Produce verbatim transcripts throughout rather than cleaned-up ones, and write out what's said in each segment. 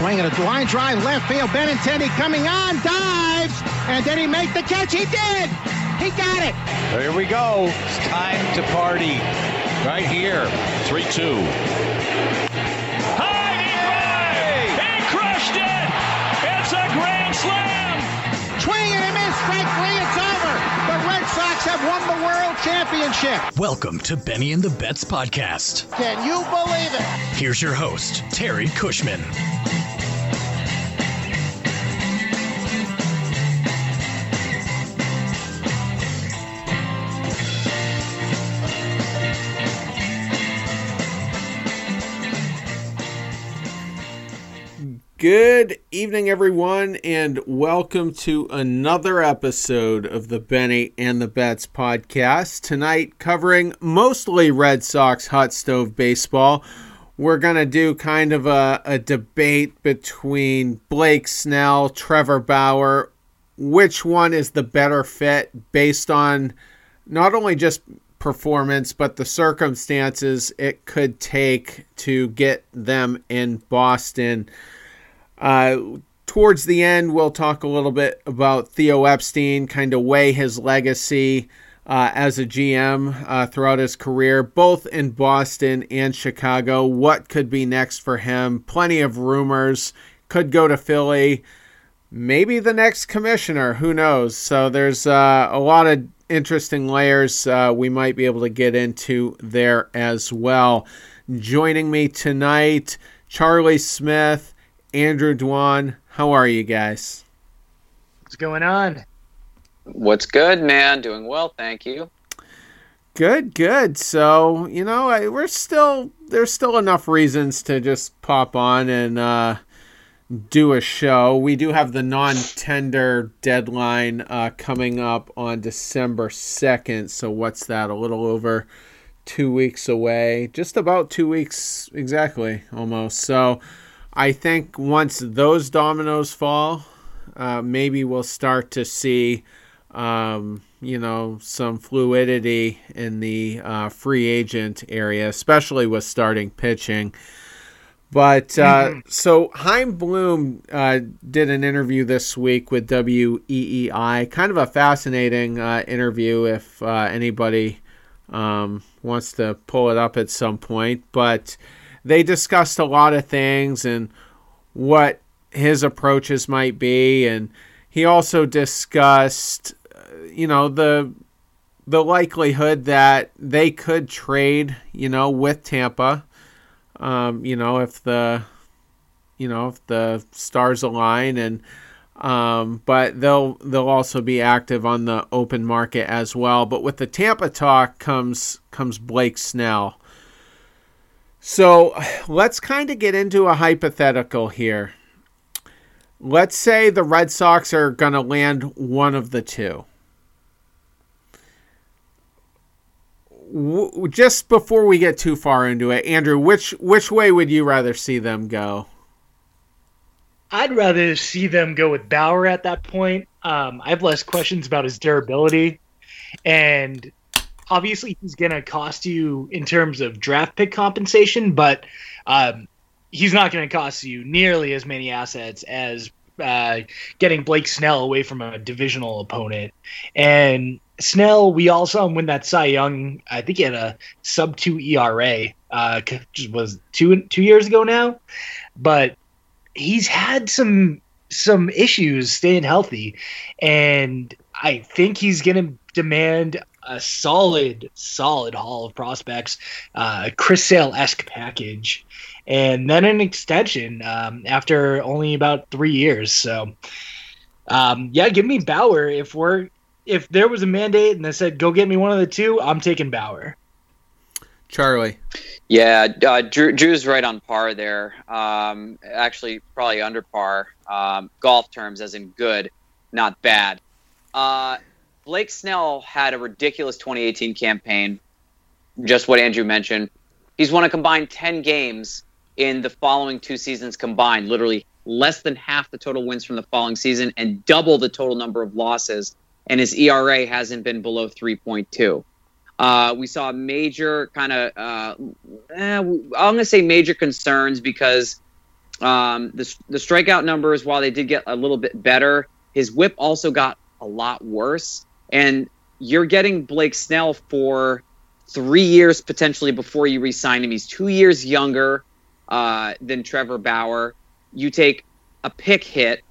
Swing at a line drive, left field. Benintendi coming on, dives, and did he make the catch? He did. He got it. Here we go. It's time to party. Right here. three two. High, he drive! He crushed it! It's a grand slam! Swing and a miss. Strike three. It's over. The Red Sox have won the World Championship. Welcome to Benny and the Bets podcast. Can you believe it? Here's your host, Terry Cushman. Good evening, everyone, and welcome to another episode of the Benny and the Bets podcast. Tonight, covering mostly Red Sox hot stove baseball, we're going to do kind of a, a debate between Blake Snell, Trevor Bauer. Which one is the better fit based on not only just performance, but the circumstances it could take to get them in Boston. Uh, towards the end, we'll talk a little bit about Theo Epstein, kind of weigh his legacy uh, as a G M uh, throughout his career, both in Boston and Chicago. What could be next for him? Plenty of rumors. Could go to Philly. Maybe the next commissioner. Who knows? So there's uh, a lot of interesting layers uh, we might be able to get into there as well. Joining me tonight, Charlie Smith, Andrew Dwan. How are you guys? What's going on? What's good, man? Doing well, thank you. Good, good. So, you know, I, we're still, there's still enough reasons to just pop on and uh, do a show. We do have the non-tender deadline uh, coming up on December second. So what's that? A little over two weeks away. Just about two weeks exactly, almost. So I think once those dominoes fall, uh, maybe we'll start to see, um, you know, some fluidity in the uh, free agent area, especially with starting pitching. But uh, mm-hmm. so Chaim Bloom uh, did an interview this week with W E E I, kind of a fascinating uh, interview if uh, anybody um, wants to pull it up at some point. But they discussed a lot of things and what his approaches might be, and he also discussed, you know, the the likelihood that they could trade, you know, with Tampa, um, you know, if the, you know, if the stars align, and um, but they'll they'll also be active on the open market as well. But with the Tampa talk comes comes Blake Snell. So let's kind of get into a hypothetical here. Let's say the Red Sox are going to land one of the two. W- just before we get too far into it, Andrew, which which way would you rather see them go? I'd rather see them go with Bauer at that point. Um, I have less questions about his durability, and obviously, he's going to cost you in terms of draft pick compensation, but um, he's not going to cost you nearly as many assets as uh, getting Blake Snell away from a divisional opponent. And Snell, we all saw him win that Cy Young. I think he had a sub two E R A, uh, just was two two years ago now. But he's had some some issues staying healthy, and I think he's going to demand a solid, solid haul of prospects, uh, Chris Sale-esque package, and then an extension um, after only about three years. So, um, yeah, give me Bauer. If we're if there was a mandate and they said go get me one of the two, I'm taking Bauer. Charlie. Yeah, uh, Drew, Drew's right on par there. Um, actually, probably under par. Um, golf terms, as in good, not bad. Uh, Blake Snell had a ridiculous twenty eighteen campaign, just what Andrew mentioned. He's won a combined ten games in the following two seasons combined, literally less than half the total wins from the following season and double the total number of losses, and his E R A hasn't been below three point two. Uh, we saw major kind of, uh, eh, I'm going to say major concerns because Um, the, the strikeout numbers, while they did get a little bit better, his whip also got a lot worse. And you're getting Blake Snell for three years potentially before you re-sign him. He's two years younger uh, than Trevor Bauer. You take a pick hit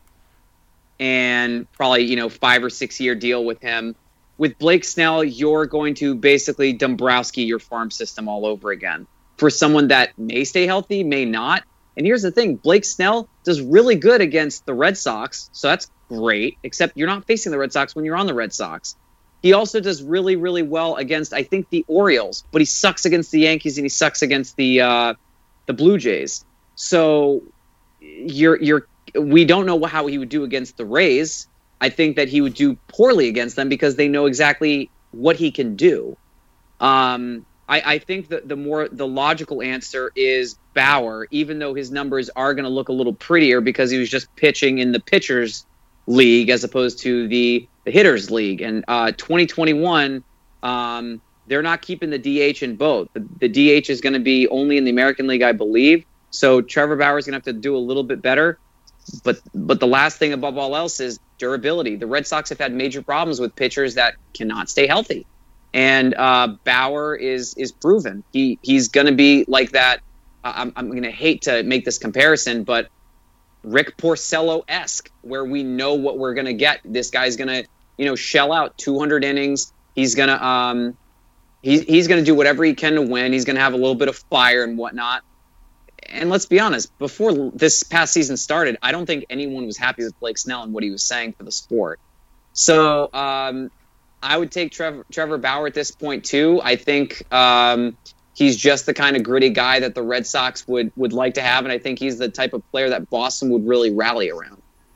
and probably, you know, five or six year deal with him. With Blake Snell, you're going to basically Dombrowski your farm system all over again for someone that may stay healthy, may not. And here's the thing, Blake Snell does really good against the Red Sox, so that's great, except you're not facing the Red Sox when you're on the Red Sox. He also does really, really well against, I think, the Orioles, but he sucks against the Yankees and he sucks against the uh, the Blue Jays. So you're you're we don't know how he would do against the Rays. I think that he would do poorly against them because they know exactly what he can do. Um, I, I think that the more the logical answer is Bauer, even though his numbers are going to look a little prettier because he was just pitching in the pitchers league as opposed to the, the hitters league. And uh, twenty twenty-one, um, they're not keeping the D H in both. The, the D H is going to be only in the American League, I believe. So Trevor Bauer is going to have to do a little bit better. But but the last thing above all else is durability. The Red Sox have had major problems with pitchers that cannot stay healthy. And uh, Bauer is is proven. He he's going to be like that. Uh, I'm I'm going to hate to make this comparison, but Rick Porcello-esque, where we know what we're going to get. This guy's going to, you know, shell out two hundred innings. He's going to um he's he's going to do whatever he can to win. He's going to have a little bit of fire and whatnot. And let's be honest, before this past season started, I don't think anyone was happy with Blake Snell and what he was saying for the sport. So um, I would take Trevor, Trevor Bauer at this point, too. I think um, he's just the kind of gritty guy that the Red Sox would, would like to have, and I think he's the type of player that Boston would really rally around.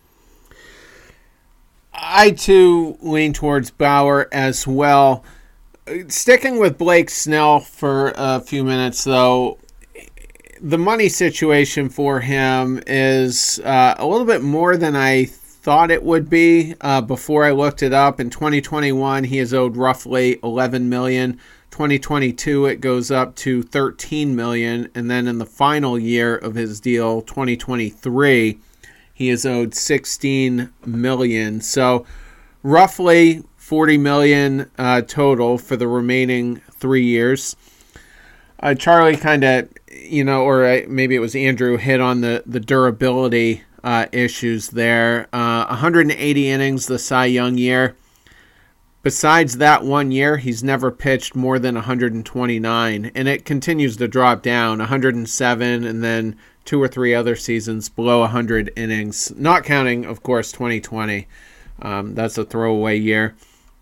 I, too, lean towards Bauer as well. Sticking with Blake Snell for a few minutes, though, the money situation for him is uh, a little bit more than I thought it would be uh, before I looked it up. In twenty twenty-one, he is owed roughly eleven million dollars. twenty twenty-two, it goes up to thirteen million dollars. And then in the final year of his deal, twenty twenty-three, he is owed sixteen million dollars. So roughly forty million dollars uh, total for the remaining three years. Uh, Charlie kind of, you know, or maybe it was Andrew, hit on the, the durability uh, issues there. Uh, one hundred eighty innings the Cy Young year. Besides that one year, he's never pitched more than one hundred twenty-nine, and it continues to drop down, one hundred seven, and then two or three other seasons below one hundred innings, not counting, of course, twenty twenty. Um, that's a throwaway year.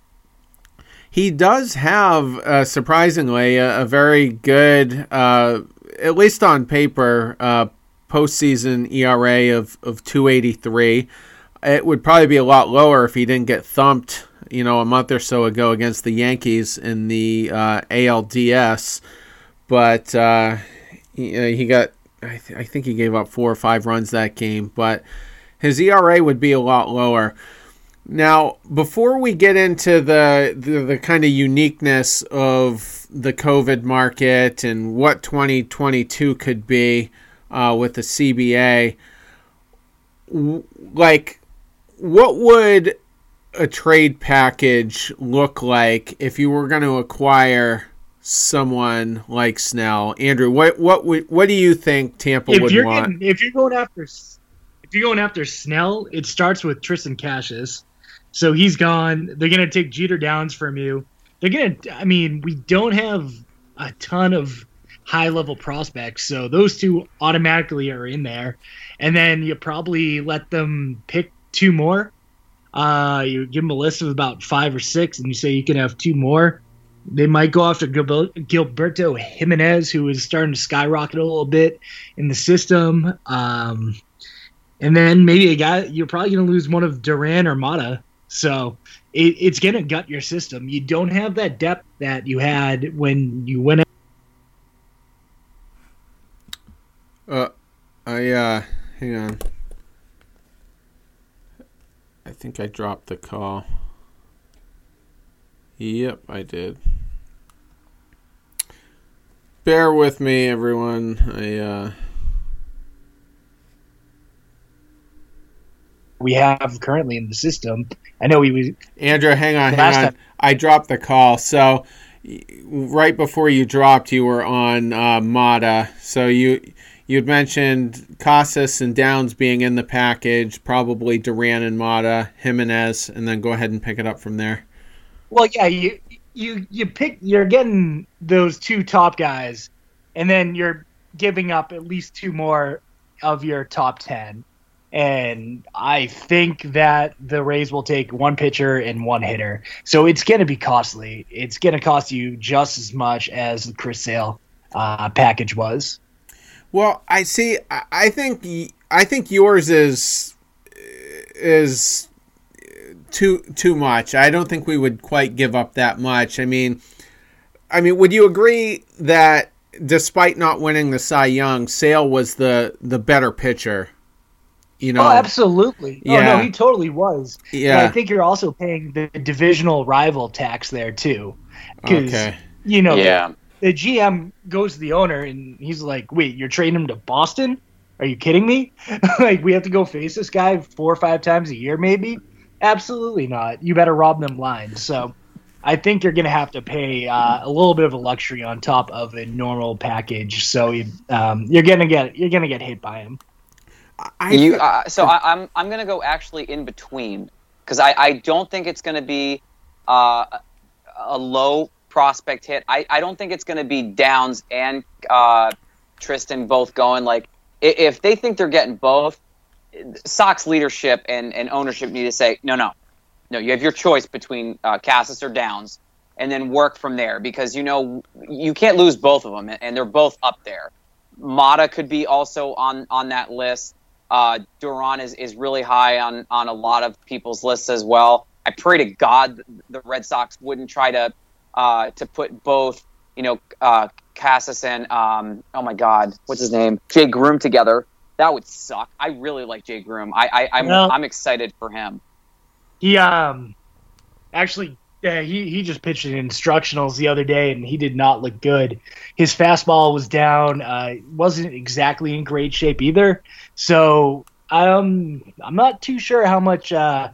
He does have, uh, surprisingly, a, a very good, uh, at least on paper, uh, postseason E R A of, of two eighty-three. It would probably be a lot lower if he didn't get thumped, you know, a month or so ago against the Yankees in the uh, A L D S. But uh, he, he got, I, th- I think he gave up four or five runs that game. But his E R A would be a lot lower. Now, before we get into the, the the kind of uniqueness of the COVID market and what twenty twenty-two could be uh, with the C B A, w- like, what would a trade package look like if you were going to acquire someone like Snell? Andrew, what what would, what do you think Tampa if would you're want? Getting, if you're going after if you're going after Snell, it starts with Tristan Cashes. So he's gone. They're going to take Jeter Downs from you. They're going to, I mean, we don't have a ton of high-level prospects, so those two automatically are in there. And then you probably let them pick two more. Uh, you give them a list of about five or six, and you say you can have two more. They might go after Gilberto Jimenez, who is starting to skyrocket a little bit in the system. Um, and then maybe a guy, you're probably going to lose one of Duran or Mata. So it, it's going to gut your system. You don't have that depth that you had when you went. Uh, I, uh, hang on. I think I dropped the call. Yep, I did. Bear with me, everyone. I, uh, we have currently in the system. I know we was Andrew, hang on, hang Last on. time- I dropped the call. So y- right before you dropped, you were on uh, Mata. So you you'd mentioned Casas and Downs being in the package, probably Duran and Mata, Jimenez, and then go ahead and pick it up from there. Well, yeah, you you you pick you're getting those two top guys, and then you're giving up at least two more of your top ten. And I think that the Rays will take one pitcher and one hitter. So it's going to be costly. It's going to cost you just as much as the Chris Sale uh, package was. Well, I see. I I think y- I think yours is is too too much. I don't think we would quite give up that much. I mean, I mean, would you agree that despite not winning the Cy Young, Sale was the the better pitcher? You know, Oh, absolutely. Oh, Yeah. no, he totally was. Yeah. And I think you're also paying the divisional rival tax there, too. 'Cause, Okay. you know, Yeah. the G M goes to the owner, and he's like, wait, you're trading him to Boston? Are you kidding me? Like, we have to go face this guy four or five times a year, maybe? Absolutely not. You better rob them blind. So I think you're going to have to pay uh, a little bit of a luxury on top of a normal package. So you, um, you're going to get you're gonna get hit by him. I You, th- uh, so I, I'm I'm gonna go actually in between because I, I don't think it's gonna be uh, a low prospect hit. I, I don't think it's gonna be Downs and uh, Tristan both going. Like i- if they think they're getting both, Sox leadership and, and ownership need to say no no no. You have your choice between uh, Casas or Downs, and then work from there because you know you can't lose both of them and, and they're both up there. Mata could be also on on that list. Uh, Duran is, is really high on, on a lot of people's lists as well. I pray to God the Red Sox wouldn't try to uh, to put both, you know, uh, Casas and um, oh my God, what's his name, Jay Groom together. That would suck. I really like Jay Groom. I, I I'm Well- I'm excited for him. He um actually yeah, he, he just pitched in instructionals the other day, and he did not look good. His fastball was down. Uh, wasn't exactly in great shape either. So um, I'm not too sure how much uh,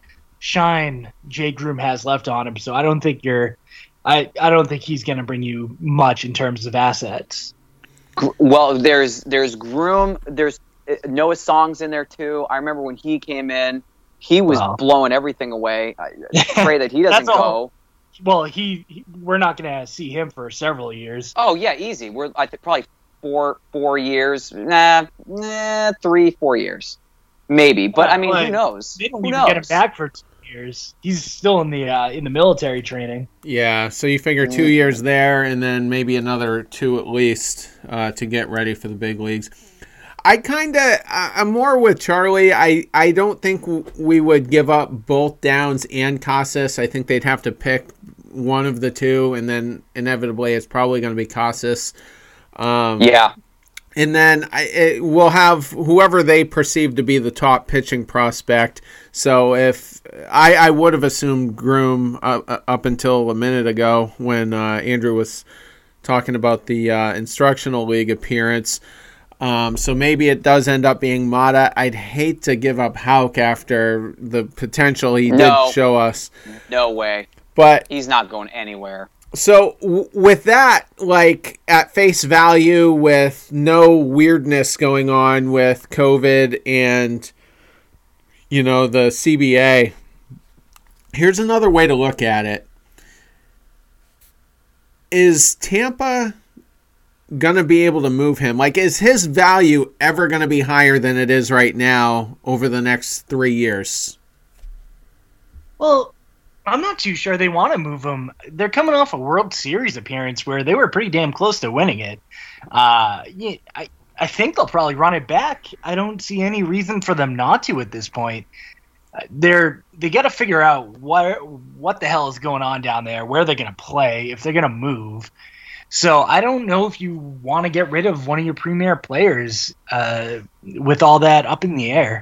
shine Jay Groom has left on him. So I don't think you're. I, I don't think he's going to bring you much in terms of assets. Gr- Well, there's there's Groom. There's uh, Noah Songs in there too. I remember when he came in, he was Wow. blowing everything away. I pray that he doesn't That's all. go. Well, he, he we're not going to see him for several years. Oh yeah, easy. We're I think probably four four years. Nah, nah, three four years, maybe. But I mean, Like, who knows? They don't Who even knows? get him back for two years. He's still in the uh, in the military training. yeah, so you figure two years there and then maybe another two at least uh, to get ready for the big leagues. I kind of, I'm more with Charlie. I, I don't think w- we would give up both Downs and Casas. I think they'd have to pick one of the two, and then inevitably it's probably going to be Casas. Um, Yeah, And then I, it, we'll have whoever they perceive to be the top pitching prospect. So if I, I would have assumed Groom uh, up until a minute ago when uh, Andrew was talking about the uh, instructional league appearance. Um, so maybe it does end up being Mata. I'd hate to give up Houck after the potential he No. did show us. no way. But He's not going anywhere. so w- with that, like at face value, with no weirdness going on with COVID and, you know, the C B A, here's another way to look at it. Is Tampa going to be able to move him? Like, is his value ever going to be higher than it is right now over the next three years? Well, I'm not too sure they want to move him. They're coming off a World Series appearance where they were pretty damn close to winning it. Uh, yeah, I I think they'll probably run it back. I don't see any reason for them not to at this point. Uh, they're they got to figure out what what the hell is going on down there, where they're going to play, if they're going to move. So I don't know if you want to get rid of one of your premier players uh, with all that up in the air.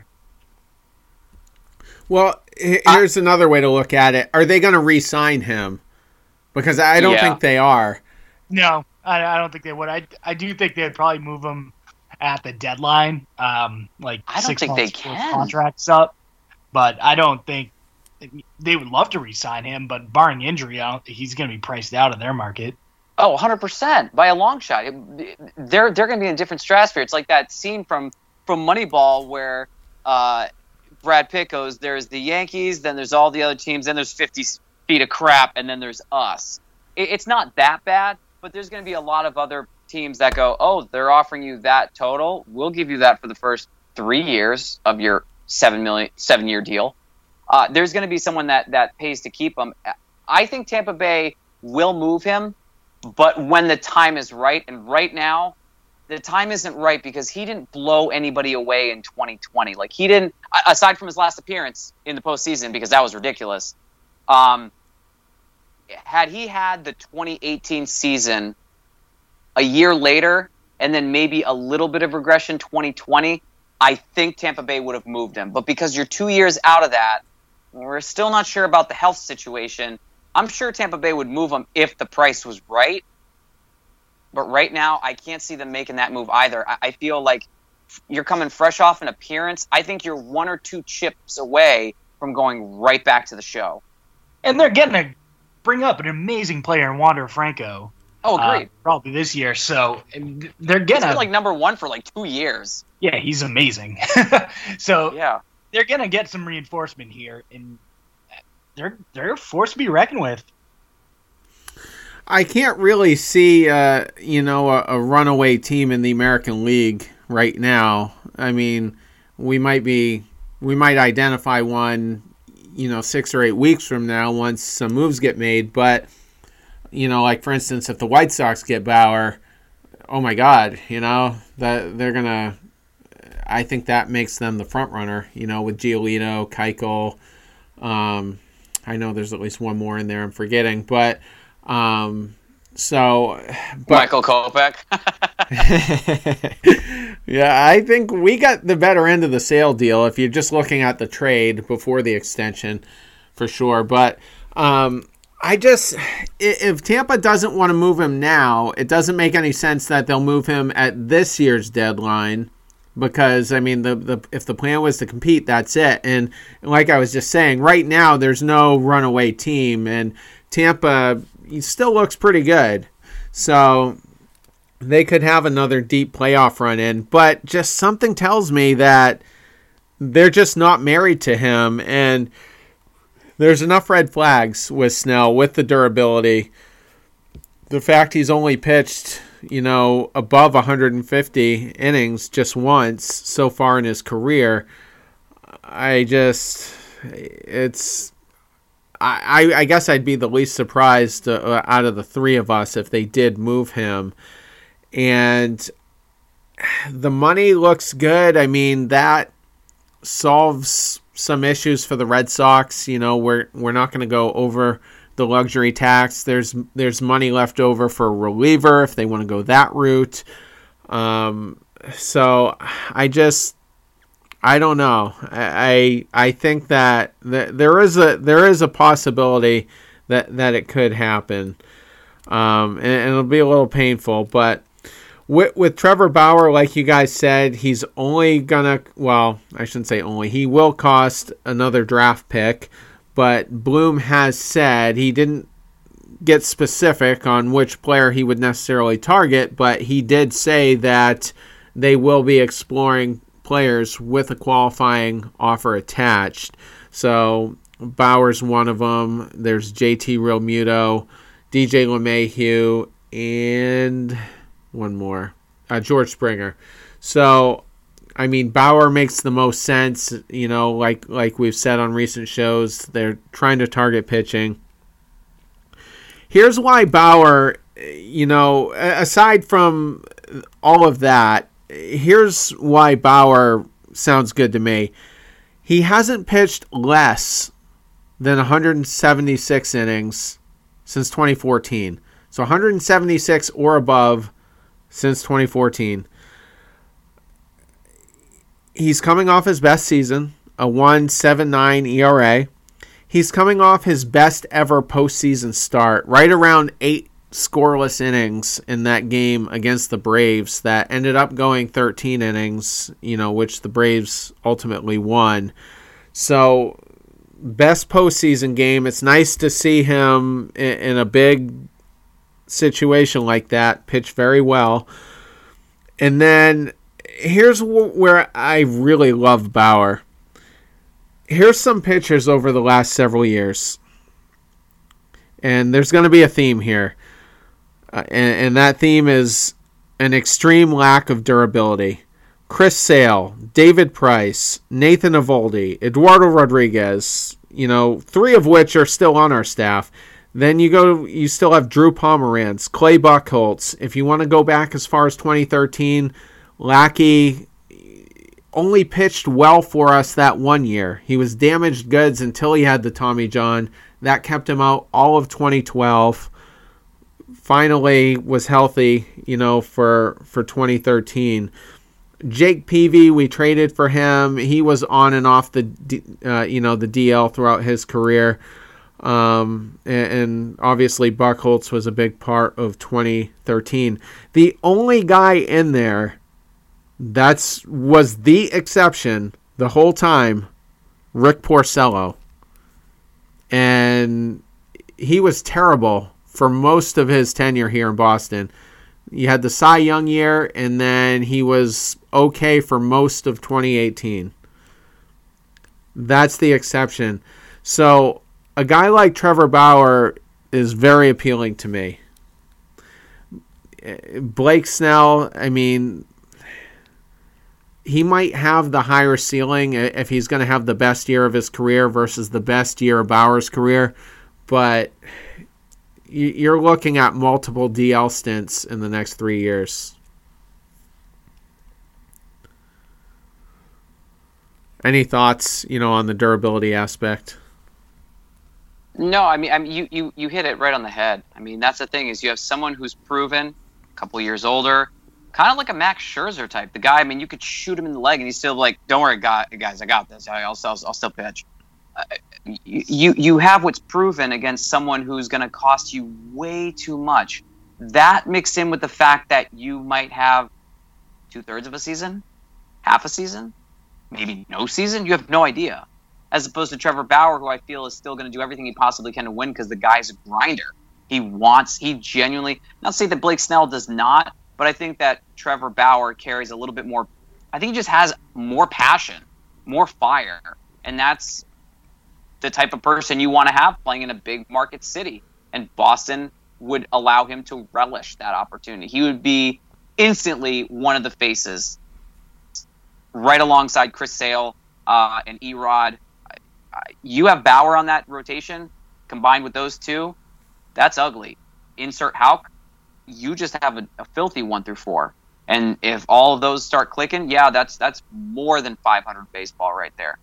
Well, h- here's another way to look at it. Are they going to re-sign him? Because I don't Yeah. think they are. No, I, I don't think they would. I, I do think they'd probably move him at the deadline, um, like I don't six think they months before his can. contract's up. but I don't think they would love to re-sign him. But barring injury, I don't, he's going to be priced out of their market. Oh, one hundred percent by a long shot. They're they're going to be in a different stratosphere. It's like that scene from from Moneyball where uh, Brad Pitt goes, "There's the Yankees, then there's all the other teams, then there's fifty feet of crap, and then there's us." It, it's not that bad, but there's going to be a lot of other teams that go, "Oh, they're offering you that total. We'll give you that for the first three years of your seven million seven year deal." Uh, there's going to be someone that that pays to keep him. I think Tampa Bay will move him, but when the time is right, and right now, the time isn't right because he didn't blow anybody away in twenty twenty. Like he didn't, aside from his last appearance in the postseason, because that was ridiculous. Um, had he had the twenty eighteen season a year later, and then maybe a little bit of regression twenty twenty, I think Tampa Bay would have moved him. But because you're two years out of that, we're still not sure about the health situation. I'm sure Tampa Bay would move him if the price was right. But right now, I can't see them making that move either. I, I feel like you're coming fresh off an appearance. I think you're one or two chips away from going right back to the show. And they're getting to bring up an amazing player in Wander Franco. Oh, great. Uh, probably this year. So they're going to... He's been like number one for like two years. Yeah, he's amazing. so yeah. They're going to get some reinforcement here, and they're they're a force to be reckoned with. I can't really see, uh, you know, a, a runaway team in the American League right now. I mean, we might be, we might identify one, you know, six or eight weeks from now once some moves get made. But, you know, like for instance, if the White Sox get Bauer, oh my God, you know, that they're gonna. I think that makes them the front runner, you know, with Giolito, Keuchel. Um, I know there's at least one more in there I'm forgetting, but um, so but, Michael Kopech. Yeah, I think we got the better end of the sale deal if you're just looking at the trade before the extension, for sure. But um, I just, if Tampa doesn't want to move him now, it doesn't make any sense that they'll move him at this year's deadline. Because, I mean, the, the if the plan was to compete, that's it. And like I was just saying, right now there's no runaway team. And Tampa still looks pretty good. So they could have another deep playoff run in. But just something tells me that they're just not married to him. And there's enough red flags with Snell, with the durability. The fact he's only pitched, you know, above one hundred fifty innings just once so far in his career. I just, it's, I, I guess I'd be the least surprised uh, out of the three of us if they did move him. And the money looks good. I mean, that solves some issues for the Red Sox. You know, we're, we're not going to go over the luxury tax. There's there's money left over for a reliever if they want to go that route. Um, so I just I don't know. I I, I think that th- there is a there is a possibility that, that it could happen, um, and, and it'll be a little painful. But with with Trevor Bauer, like you guys said, he's only gonna well I shouldn't say only he will cost another draft pick. But Bloom has said he didn't get specific on which player he would necessarily target, but he did say that they will be exploring players with a qualifying offer attached. So Bauer's one of them. There's J T Realmuto, D J LeMahieu, and one more, uh, George Springer. So I mean, Bauer makes the most sense, you know, like like we've said on recent shows, they're trying to target pitching. Here's why Bauer, you know, aside from all of that, here's why Bauer sounds good to me. He hasn't pitched less than one hundred seventy-six innings since twenty fourteen. So one hundred seventy-six or above since twenty fourteen. He's coming off his best season, a one point seven nine E R A. He's coming off his best ever postseason start, right around eight scoreless innings in that game against the Braves that ended up going thirteen innings, you know, which the Braves ultimately won. So, best postseason game. It's nice to see him in, in a big situation like that, pitch very well. And then here's wh- where I really love Bauer. Here's some pitchers over the last several years. And there's going to be a theme here. Uh, and, and that theme is an extreme lack of durability. Chris Sale, David Price, Nathan Eovaldi, Eduardo Rodriguez, you know, three of which are still on our staff. Then you go, you still have Drew Pomeranz, Clay Buchholz. If you want to go back as far as twenty thirteen, Lackey only pitched well for us that one year. He was damaged goods until he had the Tommy John. That kept him out all of twenty twelve. Finally was healthy, you know, for, for twenty thirteen. Jake Peavy, we traded for him. He was on and off the, uh, you know, the D L throughout his career. Um, and, and obviously Buchholz was a big part of twenty thirteen. The only guy in there that's was the exception the whole time, Rick Porcello. And he was terrible for most of his tenure here in Boston. You had the Cy Young year, and then he was okay for most of twenty eighteen. That's the exception. So a guy like Trevor Bauer is very appealing to me. Blake Snell, I mean, he might have the higher ceiling if he's going to have the best year of his career versus the best year of Bauer's career, but you're looking at multiple D L stints in the next three years. Any thoughts, you know, on the durability aspect? No, I mean, I mean, you, you, you hit it right on the head. I mean, that's the thing is you have someone who's proven, a couple years older, kind of like a Max Scherzer type. The guy, I mean, you could shoot him in the leg and he's still like, don't worry, guys, I got this. I'll, I'll, I'll still pitch. Uh, you you have what's proven against someone who's going to cost you way too much. That mixed in with the fact that you might have two-thirds of a season, half a season, maybe no season. You have no idea. As opposed to Trevor Bauer, who I feel is still going to do everything he possibly can to win because the guy's a grinder. He wants, he genuinely, not to say that Blake Snell does not, but I think that Trevor Bauer carries a little bit more, I think he just has more passion, more fire. And that's the type of person you want to have playing in a big market city. And Boston would allow him to relish that opportunity. He would be instantly one of the faces right alongside Chris Sale uh, and Erod. You have Bauer on that rotation combined with those two. That's ugly. Insert Houck. You just have a, a filthy one through four. And if all of those start clicking, yeah, that's that's more than five hundred baseball right there.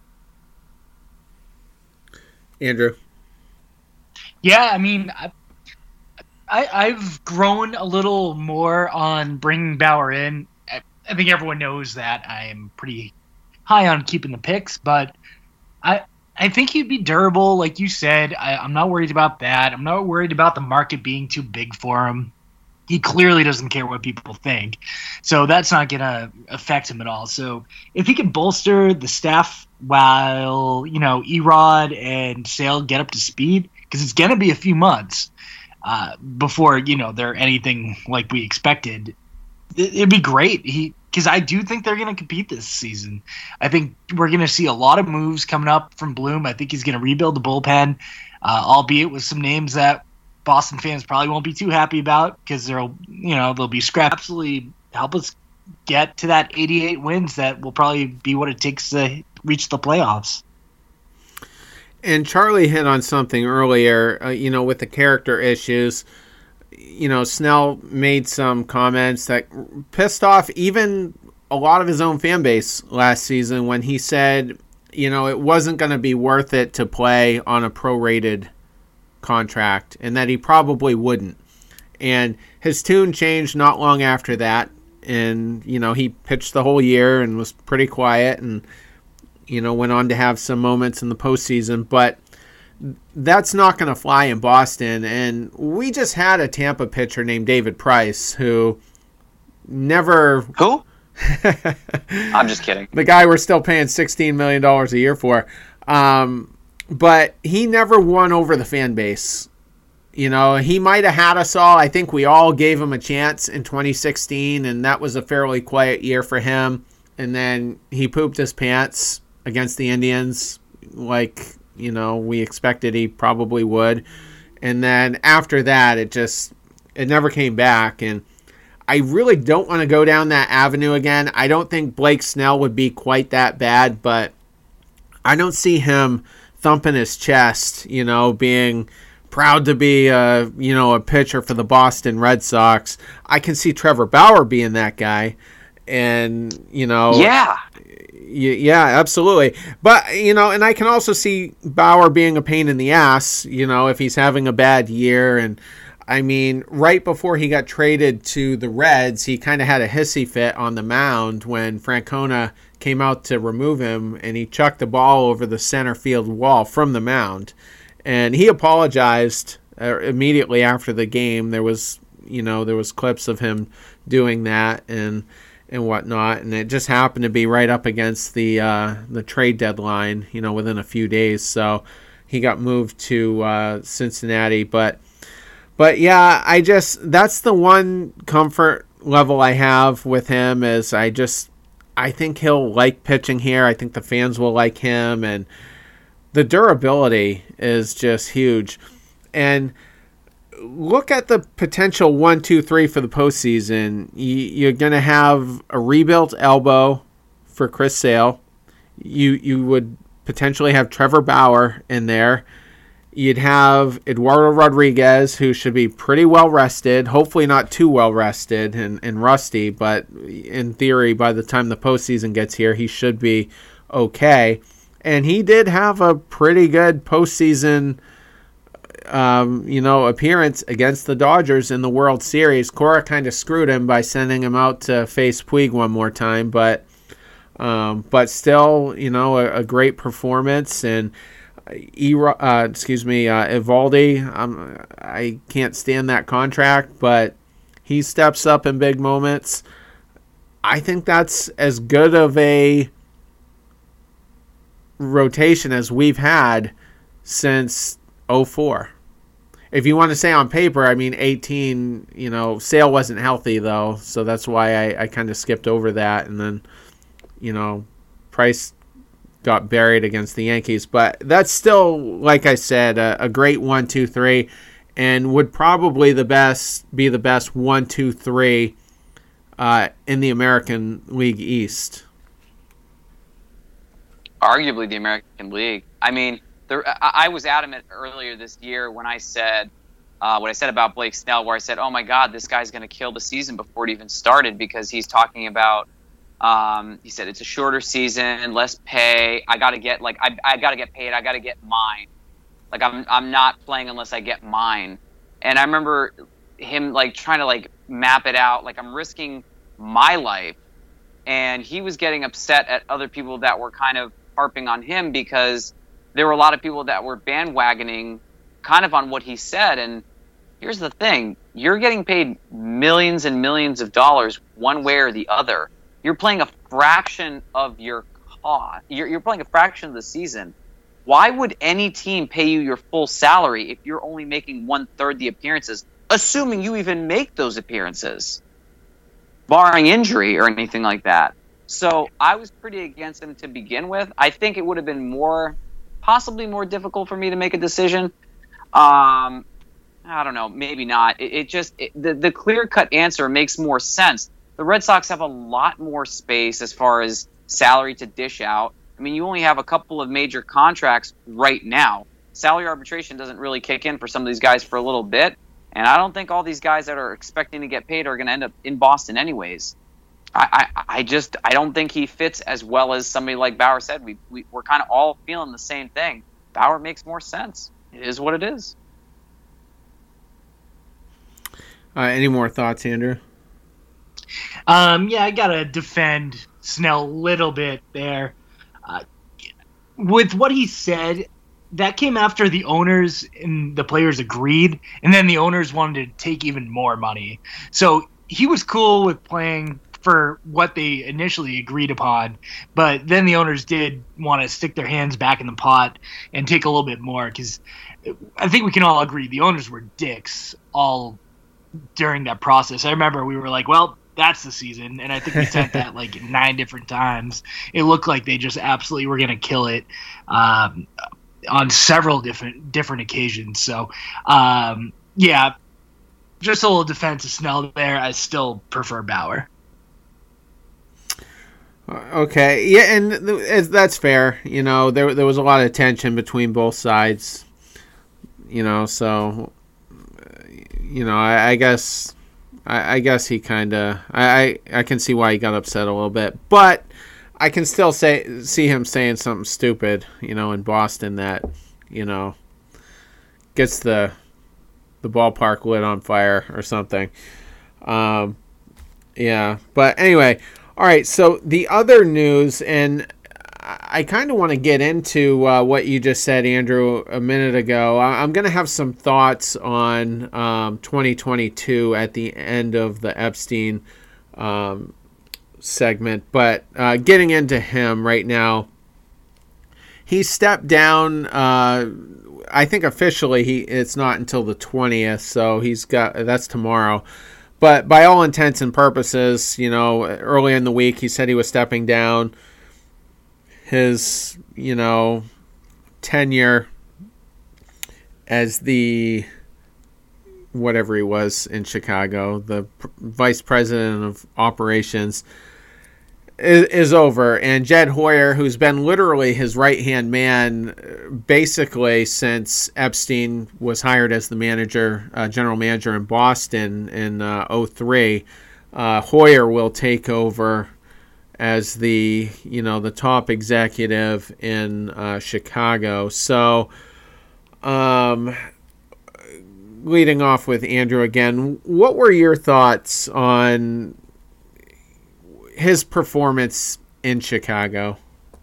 Andrew. Yeah, I mean, I, I, I've grown a little more on bringing Bauer in. I, I think everyone knows that I am pretty high on keeping the picks, but I I think he'd be durable, like you said. I, I'm not worried about that. I'm not worried about the market being too big for him. He clearly doesn't care what people think, so that's not going to affect him at all. So if he can bolster the staff while, you know, Erod and Sale get up to speed, because it's going to be a few months uh, before, you know, they're anything like we expected, it, it'd be great. He because I do think they're going to compete this season. I think we're going to see a lot of moves coming up from Bloom. I think he's going to rebuild the bullpen, uh, albeit with some names that Boston fans probably won't be too happy about because they'll, you know, they'll be scrapped. Absolutely help us get to that eighty-eight wins that will probably be what it takes to reach the playoffs. And Charlie hit on something earlier, uh, you know, with the character issues. You know, Snell made some comments that pissed off even a lot of his own fan base last season when he said, you know, it wasn't going to be worth it to play on a prorated contract and that he probably wouldn't. And his tune changed not long after that. And, you know, he pitched the whole year and was pretty quiet and, you know, went on to have some moments in the postseason. But that's not going to fly in Boston. And we just had a Tampa pitcher named David Price who never... Who? I'm just kidding. The guy we're still paying sixteen million dollars a year for. Um, but he never won over the fan base. You know, he might have had us all. I think we all gave him a chance in twenty sixteen, and that was a fairly quiet year for him. And then he pooped his pants against the Indians like, you know, we expected he probably would. And then after that, it just, it never came back. And I really don't want to go down that avenue again. I don't think Blake Snell would be quite that bad, but I don't see him thumping his chest, you know, being proud to be a, you know, a pitcher for the Boston Red Sox. I can see Trevor Bauer being that guy. And, you know, yeah, yeah, absolutely. But, you know, and I can also see Bauer being a pain in the ass, you know, if he's having a bad year. And I mean, right before he got traded to the Reds, he kind of had a hissy fit on the mound when Francona came out to remove him, and he chucked the ball over the center field wall from the mound. And he apologized uh, immediately after the game. There was, you know, there was clips of him doing that and and whatnot. And it just happened to be right up against the uh, the trade deadline, you know, within a few days. So he got moved to uh, Cincinnati. But, but yeah, I just, that's the one comfort level I have with him is I just, I think he'll like pitching here. I think the fans will like him. And the durability is just huge. And look at the potential one, two, three for the postseason. You're going to have a rebuilt elbow for Chris Sale. You you would potentially have Trevor Bauer in there. You'd have Eduardo Rodriguez, who should be pretty well rested. Hopefully not too well rested and, and rusty, but in theory, by the time the postseason gets here, he should be okay. And he did have a pretty good postseason, um, you know, appearance against the Dodgers in the World Series. Cora kind of screwed him by sending him out to face Puig one more time, but um, but still, you know, a, a great performance. And uh, excuse me, uh, Eovaldi, um, I can't stand that contract, but he steps up in big moments. I think that's as good of a rotation as we've had since oh four. If you want to say on paper, I mean, eighteen, you know, Sale wasn't healthy though, so that's why I, I kind of skipped over that. And then, you know, Price got buried against the Yankees. But that's still, like I said, a, a great one, two, three, and would probably the best be the best one, two, three uh, in the American League East. Arguably the American League. I mean, there, I, I was adamant earlier this year when I said uh, what I said about Blake Snell, where I said, "Oh my God, this guy's going to kill the season before it even started," because he's talking about. Um, he said it's a shorter season, less pay. I got to get like I, I got to get paid. I got to get mine. Like I'm I'm not playing unless I get mine. And I remember him like trying to like map it out. Like I'm risking my life, and he was getting upset at other people that were kind of harping on him because there were a lot of people that were bandwagoning kind of on what he said. And here's the thing. You're getting paid millions and millions of dollars one way or the other. You're playing a fraction of your cost. You're, you're playing a fraction of the season. Why would any team pay you your full salary if you're only making one-third the appearances, assuming you even make those appearances, barring injury or anything like that? So I was pretty against him to begin with. I think it would have been more, possibly more difficult for me to make a decision. Um, I don't know, maybe not. It, it just it, the the clear-cut answer makes more sense. The Red Sox have a lot more space as far as salary to dish out. I mean, you only have a couple of major contracts right now. Salary arbitration doesn't really kick in for some of these guys for a little bit, and I don't think all these guys that are expecting to get paid are going to end up in Boston anyways. I, I, I just I don't think he fits as well as somebody like Bauer said. We, we, we're kind of all feeling the same thing. Bauer makes more sense. It is what it is. Uh, any more thoughts, Andrew? Um, yeah, I got to defend Snell a little bit there. Uh, with what he said, that came after the owners and the players agreed, and then the owners wanted to take even more money. So he was cool with playing for what they initially agreed upon. But then the owners did want to stick their hands back in the pot and take a little bit more, because I think we can all agree the owners were dicks all during that process. I remember we were like, well, that's the season, and I think we sent that like nine different times. It looked like they just absolutely were going to kill it um, on several different different occasions. So, um, yeah, just a little defense of Snell there. I still prefer Bauer. Okay, yeah, and th- that's fair. You know, there there was a lot of tension between both sides. You know, so you know, I, I guess, I, I guess he kind of, I, I, I can see why he got upset a little bit, but I can still say see him saying something stupid. You know, in Boston that, you know, gets the the ballpark lit on fire or something. Um, yeah, but anyway. All right, so the other news, and I kind of want to get into uh, what you just said, Andrew, a minute ago. I'm going to have some thoughts on um, twenty twenty-two at the end of the Epstein um, segment, but uh, getting into him right now, he stepped down. Uh, I think officially he it's not until the twentieth, so he's got that's tomorrow. But by all intents and purposes, you know, early in the week, he said he was stepping down. His, you know, tenure as the, whatever he was in Chicago, the pr- vice president of operations, is, is over. And Jed Hoyer, who's been literally his right-hand man basically since Epstein was hired as the manager, uh, general manager in Boston in uh, oh three, uh, Hoyer will take over as the, you know, the top executive in uh, Chicago. So, um, leading off with Andrew again, what were your thoughts on his performance in Chicago?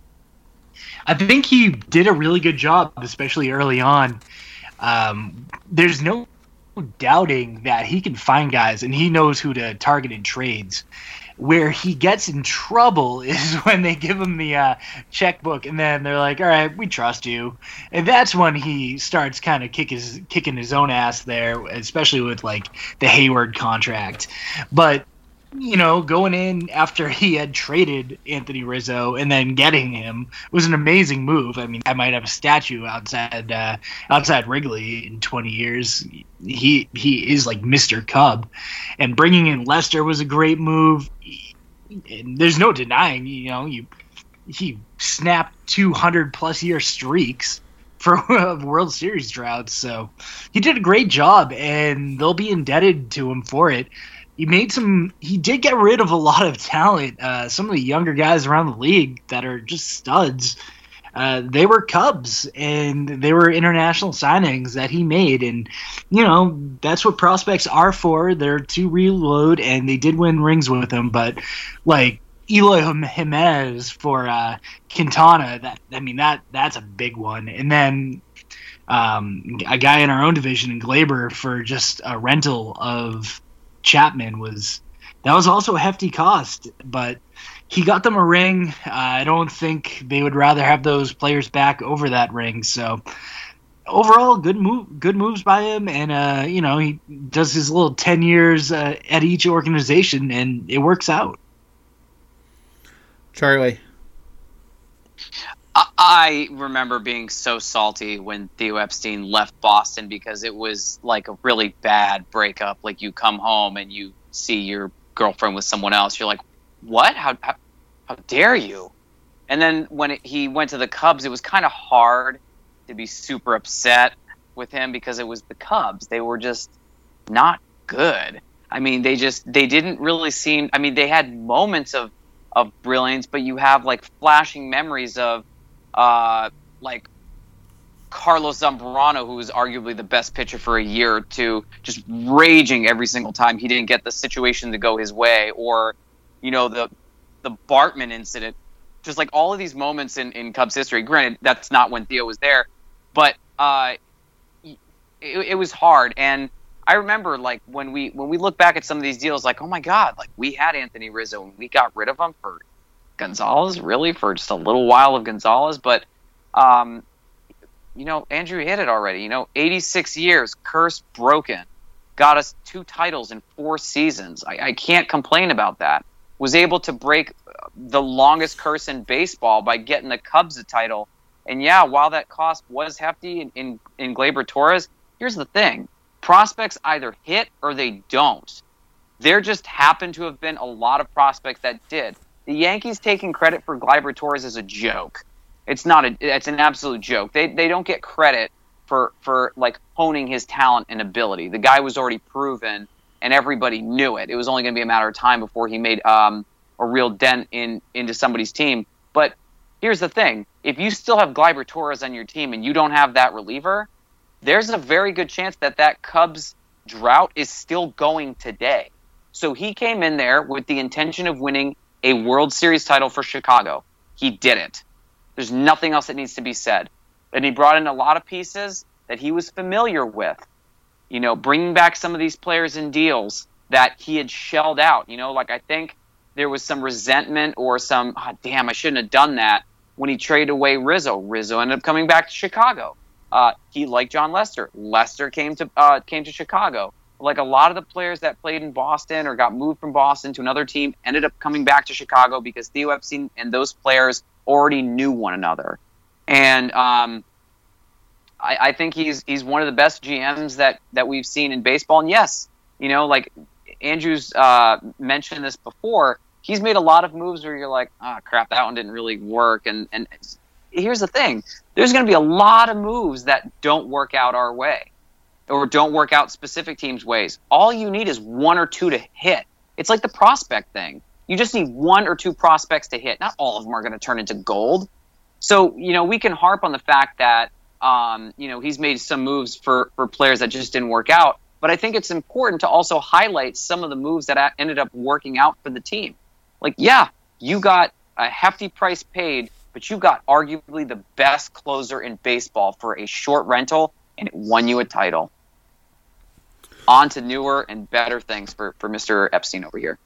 I think he did a really good job, especially early on. Um, there's no doubting that he can find guys, and he knows who to target in trades. Where he gets in trouble is when they give him the uh, checkbook, and then they're like, all right, we trust you. And that's when he starts kind of kick his, kicking his own ass there, especially with like the Hayward contract. But you know, going in after he had traded Anthony Rizzo and then getting him was an amazing move. I mean, I might have a statue outside uh, outside Wrigley in twenty years. He he is like Mister Cub, and bringing in Lester was a great move. And there's no denying, you know, you he snapped two hundred plus year streaks for World Series droughts. So he did a great job, and they'll be indebted to him for it. He made some. He did get rid of a lot of talent. Uh, some of the younger guys around the league that are just studs. Uh, they were Cubs, and they were international signings that he made. And you know that's what prospects are for. They're to reload, and they did win rings with him. But like Eloy Jimenez for uh, Quintana, that I mean that that's a big one. And then um, a guy in our own division in Glaber for just a rental of Chapman was that was also a hefty cost, but he got them a ring. Uh, I don't think they would rather have those players back over that ring. So overall, good move, good moves by him, and uh, you know he does his little ten years uh, at each organization, and it works out. Charlie. I remember being so salty when Theo Epstein left Boston because it was like a really bad breakup. Like you come home and you see your girlfriend with someone else. You're like, what? How how, how dare you? And then when it, he went to the Cubs, it was kind of hard to be super upset with him because it was the Cubs. They were just not good. I mean, they just they didn't really seem. I mean, they had moments of of brilliance, but you have like flashing memories of. Uh, like Carlos Zambrano, who was arguably the best pitcher for a year or two, just raging every single time he didn't get the situation to go his way, or you know the the Bartman incident, just like all of these moments in, in Cubs history. Granted, that's not when Theo was there, but uh, it, it was hard. And I remember like when we when we look back at some of these deals, like, oh my God, like we had Anthony Rizzo and we got rid of him for Gonzalez, really, for just a little while of Gonzalez. But, um, you know, Andrew hit it already. You know, eighty-six years, curse broken, got us two titles in four seasons. I, I can't complain about that. Was able to break the longest curse in baseball by getting the Cubs a title. And yeah, while that cost was hefty in, in, in Gleyber Torres, here's the thing. Prospects either hit or they don't. There just happened to have been a lot of prospects that did. The Yankees taking credit for Gleyber Torres is a joke. It's not a. It's an absolute joke. They they don't get credit for for like honing his talent and ability. The guy was already proven, and everybody knew it. It was only going to be a matter of time before he made um, a real dent in into somebody's team. But here's the thing: if you still have Gleyber Torres on your team and you don't have that reliever, there's a very good chance that that Cubs drought is still going today. So he came in there with the intention of winning a World Series title for Chicago. He did it. There's nothing else that needs to be said. And he brought in a lot of pieces that he was familiar with. You know, bringing back some of these players in deals that he had shelled out. You know, like I think there was some resentment or some, oh, damn, I shouldn't have done that when he traded away Rizzo. Rizzo ended up coming back to Chicago. Uh, he liked John Lester. Lester came to uh, came to Chicago. Like a lot of the players that played in Boston or got moved from Boston to another team ended up coming back to Chicago because Theo Epstein and those players already knew one another. And um, I, I think he's he's one of the best G Ms that, that we've seen in baseball. And yes, you know, like Andrew's uh, mentioned this before, he's made a lot of moves where you're like, oh, crap, that one didn't really work. And, and here's the thing. There's going to be a lot of moves that don't work out our way or don't work out specific teams' ways. All you need is one or two to hit. It's like the prospect thing. You just need one or two prospects to hit. Not all of them are going to turn into gold. So, you know, we can harp on the fact that, um, you know, he's made some moves for, for players that just didn't work out. But I think it's important to also highlight some of the moves that ended up working out for the team. Like, yeah, you got a hefty price paid, but you got arguably the best closer in baseball for a short rental, and it won you a title. On to newer and better things for, for Mister Epstein over here.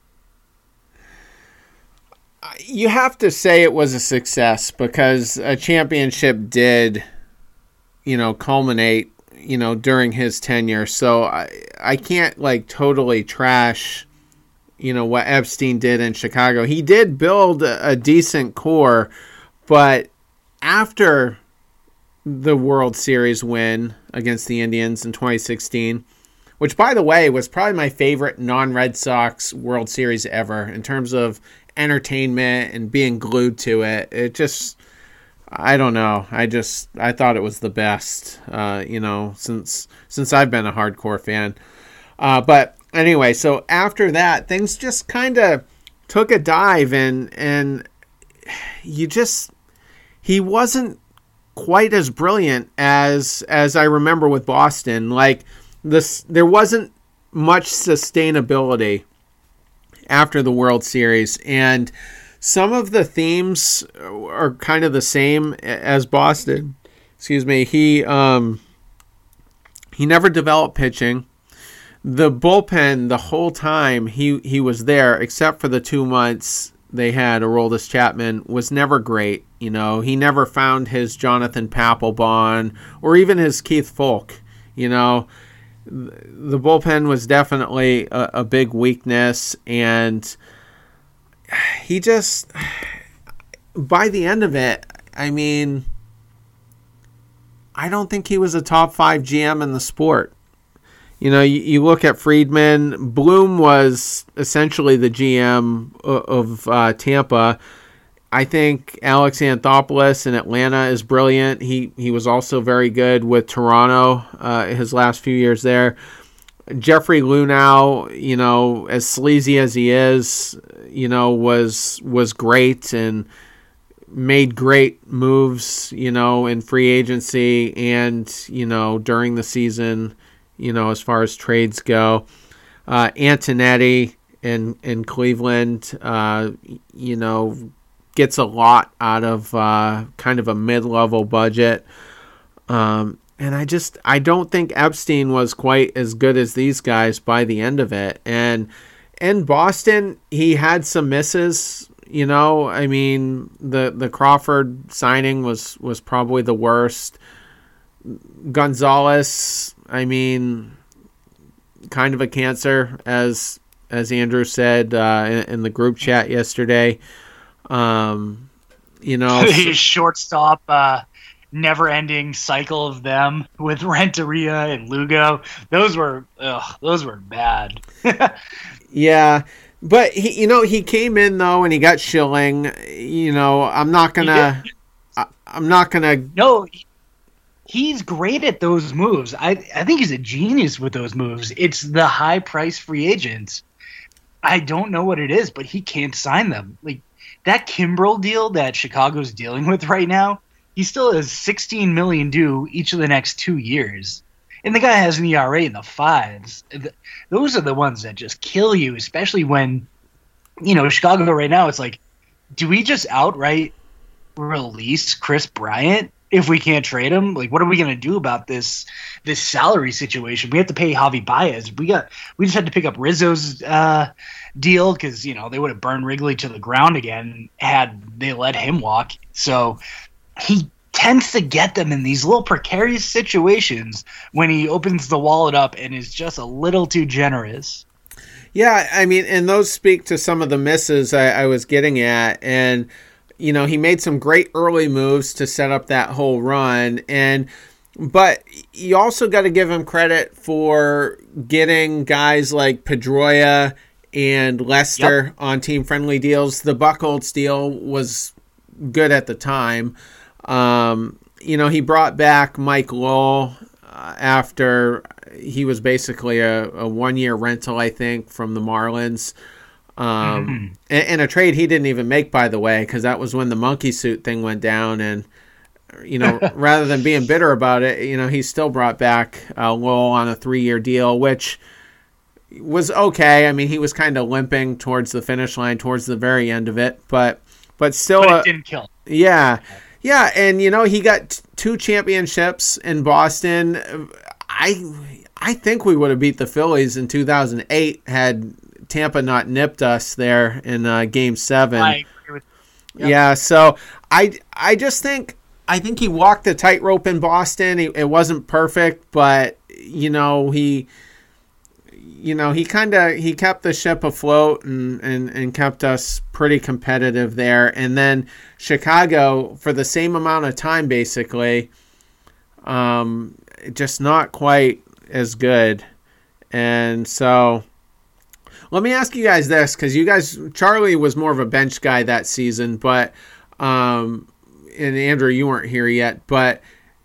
You have to say it was a success because a championship did, you know, culminate, you know, during his tenure. So I, I can't like totally trash, you know, what Epstein did in Chicago. He did build a, a decent core, but after the World Series win against the Indians in twenty sixteen, which, by the way, was probably my favorite non-Red Sox World Series ever in terms of entertainment and being glued to it. It just, I don't know. I just, I thought it was the best, uh, you know, since since I've been a hardcore fan. Uh, but anyway, so after that, things just kind of took a dive, and and you just, he wasn't quite as brilliant as as I remember with Boston. Like this, there wasn't much sustainability after the World Series, and some of the themes are kind of the same as Boston. Excuse me. He um he never developed pitching. The bullpen, the whole time he he was there, except for the two months they had Aroldis Chapman, was never great. You know, he never found his Jonathan Papelbon or even his Keith Folk. You know, the bullpen was definitely a, a big weakness, and he just, by the end of it, I mean, I don't think he was a top five G M in the sport. You know, you, you look at Friedman. Bloom was essentially the G M of, of uh, Tampa. I think Alex Anthopoulos in Atlanta is brilliant. He he was also very good with Toronto uh, his last few years there. Jeffrey Luhnow, you know, as sleazy as he is, you know, was was great and made great moves, you know, in free agency and, you know, during the season, you know, as far as trades go. Uh, Antonetti in, in Cleveland, uh, you know, gets a lot out of uh, kind of a mid-level budget. Um, and I just I don't think Epstein was quite as good as these guys by the end of it. And in Boston, he had some misses. You know, I mean, the the Crawford signing was was probably the worst. Gonzalez, I mean, kind of a cancer, as as Andrew said uh, in, in the group chat yesterday. Um, you know, the shortstop, uh, never-ending cycle of them with Renteria and Lugo. Those were, ugh, those were bad. Yeah, but he, you know, he came in though, and he got Schilling. You know, I'm not gonna, I, I'm not gonna. No, he's great at those moves. I, I think he's a genius with those moves. It's the high-price free agents. I don't know what it is, but he can't sign them. Like that Kimbrel deal that Chicago's dealing with right now, he still has sixteen million dollars due each of the next two years. And the guy has an E R A in the fives. Those are the ones that just kill you, especially when, you know, Chicago right now, it's like, do we just outright release Chris Bryant if we can't trade him? Like, what are we going to do about this this salary situation? We have to pay Javi Baez. We got we just had to pick up Rizzo's uh, deal because, you know, they would have burned Wrigley to the ground again had they let him walk. So he tends to get them in these little precarious situations when he opens the wallet up and is just a little too generous. Yeah, I mean, and those speak to some of the misses I, I was getting at. And, you know, he made some great early moves to set up that whole run. And but you also got to give him credit for getting guys like Pedroia and Lester yep. on team-friendly deals. The Buchholz deal was good at the time. Um, you know, he brought back Mike Lowell uh, after he was basically a, a one-year rental, I think, from the Marlins. Um, mm-hmm. and, and a trade he didn't even make, by the way, because that was when the monkey suit thing went down. And, you know, rather than being bitter about it, you know, he still brought back uh, Lowell on a three-year deal, which was okay. I mean, he was kind of limping towards the finish line towards the very end of it, but but still, but it didn't kill. Yeah. Yeah, and, you know, he got t- two championships in Boston. I I think we would have beat the Phillies in two thousand eight had Tampa not nipped us there in uh, Game seven. I agree with you. Yep. Yeah, so I, I just think I think he walked the tightrope in Boston. He, it wasn't perfect, but, you know, he... You know, he kind of he kept the ship afloat and, and, and kept us pretty competitive there. And then Chicago, for the same amount of time, basically, um, just not quite as good. And so let me ask you guys this, because you guys, Charlie was more of a bench guy that season, but, um, and Andrew, you weren't here yet, but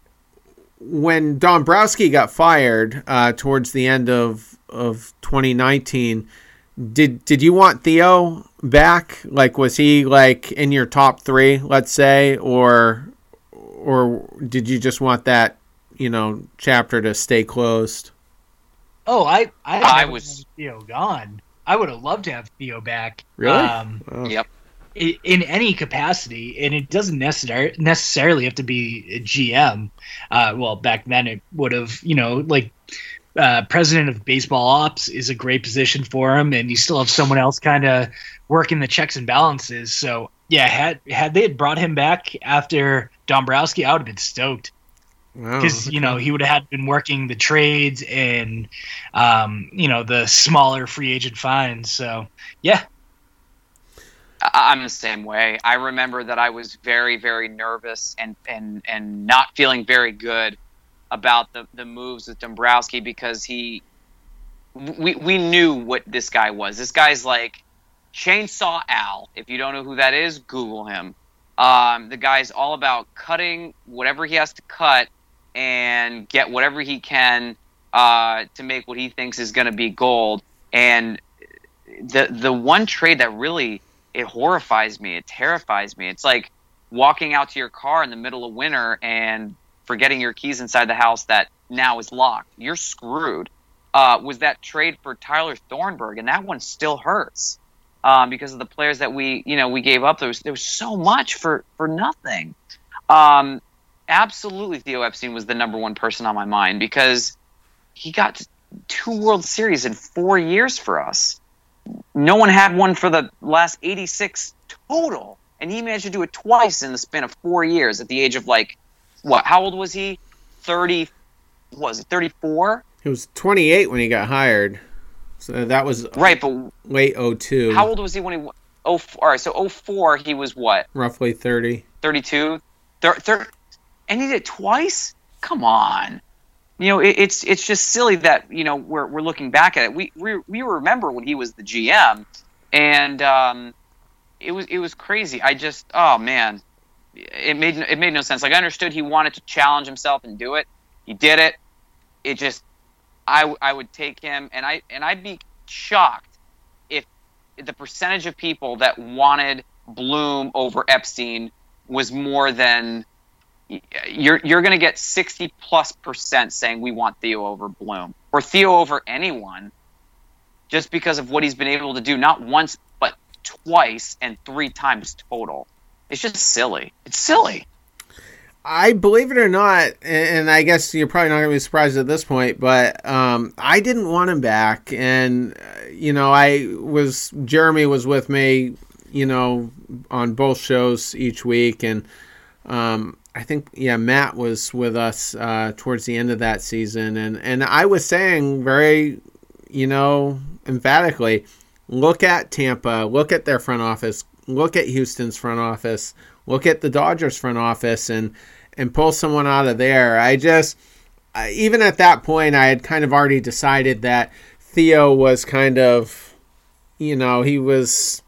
when Dombrowski got fired uh, towards the end of of twenty nineteen, did did you want Theo back? Like, was he like in your top three, let's say, or or did you just want that, you know, chapter to stay closed? Oh, I I, I was Theo gone. I would have loved to have Theo back. Really? Um, oh. Yep. In, in any capacity, and it doesn't necessar- necessarily have to be a G M. Uh, well, back then it would have, you know, like. Uh, president of baseball ops is a great position for him, and you still have someone else kind of working the checks and balances. So yeah, had had they had brought him back after Dombrowski, I would have been stoked because wow, okay. you know he would have had been working the trades and um, you know the smaller free agent fines. So yeah, I'm the same way. I remember that I was very very nervous and and and not feeling very good about the, the moves with Dombrowski because he we we knew what this guy was. This guy's like Chainsaw Al. If you don't know who that is, Google him. Um, the guy's all about cutting whatever he has to cut and get whatever he can uh, to make what he thinks is going to be gold. And the the one trade that really it horrifies me, it terrifies me. It's like walking out to your car in the middle of winter and forgetting your keys inside the house that now is locked. You're screwed. Uh, was that trade for Tyler Thornburg, and that one still hurts um, because of the players that we, you know, we gave up. There was there was so much for for nothing. Um, absolutely Theo Epstein was the number one person on my mind because he got two World Series in four years for us. No one had one for the last eighty-six total, and he managed to do it twice in the span of four years at the age of, like, what? How old was he? thirty, what was it, thirty-four? He was twenty-eight when he got hired. So that was right, but late oh two. How old was he when he oh all right, so oh four he was what? Roughly thirty. thirty-two? Thir- thir- and he did it twice? Come on. You know, it, it's it's just silly that, you know, we're we're looking back at it. We we we remember when he was the G M, and um it was it was crazy. I just oh man. It made it made no sense. Like, I understood he wanted to challenge himself and do it. He did it. It just I, I would take him, and I and I'd be shocked if the percentage of people that wanted Bloom over Epstein was more than you're you're going to get sixty plus percent saying we want Theo over Bloom or Theo over anyone, just because of what he's been able to do, not once but twice and three times total. It's just silly. It's silly. I believe it or not, and I guess you're probably not going to be surprised at this point, but um, I didn't want him back. And, uh, you know, I was, Jeremy was with me, you know, on both shows each week. And um, I think, yeah, Matt was with us uh, towards the end of that season. And, and I was saying very, you know, emphatically, look at Tampa, look at their front office, look at Houston's front office, look at the Dodgers front office, and and pull someone out of there. I just, I, even at that point, I had kind of already decided that Theo was kind of, you know, he was,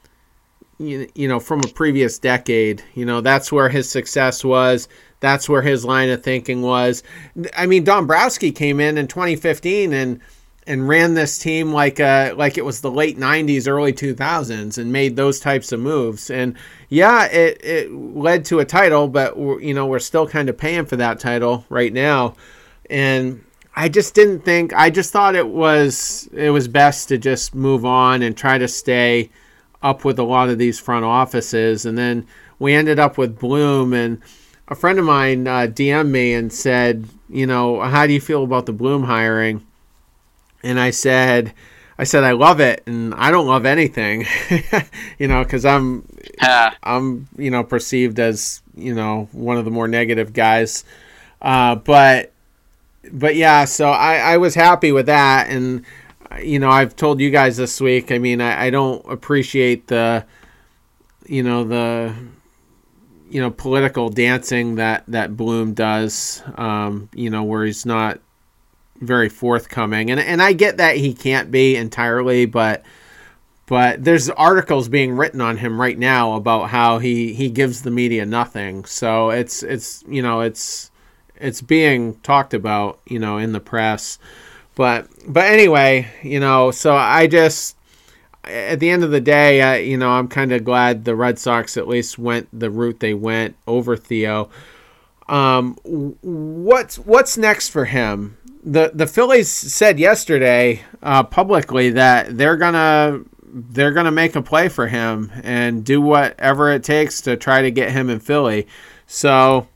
you, you know, from a previous decade. You know, that's where his success was. That's where his line of thinking was. I mean, Dombrowski came in in twenty fifteen and and ran this team like uh like it was the late nineties, early two thousands, and made those types of moves. And yeah, it, it led to a title, but we're, you know, we're still kind of paying for that title right now. And I just didn't think, I just thought it was it was best to just move on and try to stay up with a lot of these front offices. And then we ended up with Bloom, and a friend of mine uh, D M'd me and said, you know, how do you feel about the Bloom hiring? And I said, I said, I love it, and I don't love anything, you know, because I'm, I'm, you know, perceived as, you know, one of the more negative guys. Uh, but, but yeah, so I, I was happy with that. And, you know, I've told you guys this week, I mean, I, I don't appreciate the, you know, the, you know, political dancing that, that Bloom does, um, you know, where he's not very forthcoming, and and I get that he can't be entirely, but but there's articles being written on him right now about how he, he gives the media nothing. So it's it's you know it's it's being talked about, you know, in the press. But but anyway, you know, so I just, at the end of the day, I, you know, I'm kind of glad the Red Sox at least went the route they went over Theo. Um, what's what's next for him? The the Phillies said yesterday uh, publicly that they're gonna they're gonna make a play for him and do whatever it takes to try to get him in Philly. So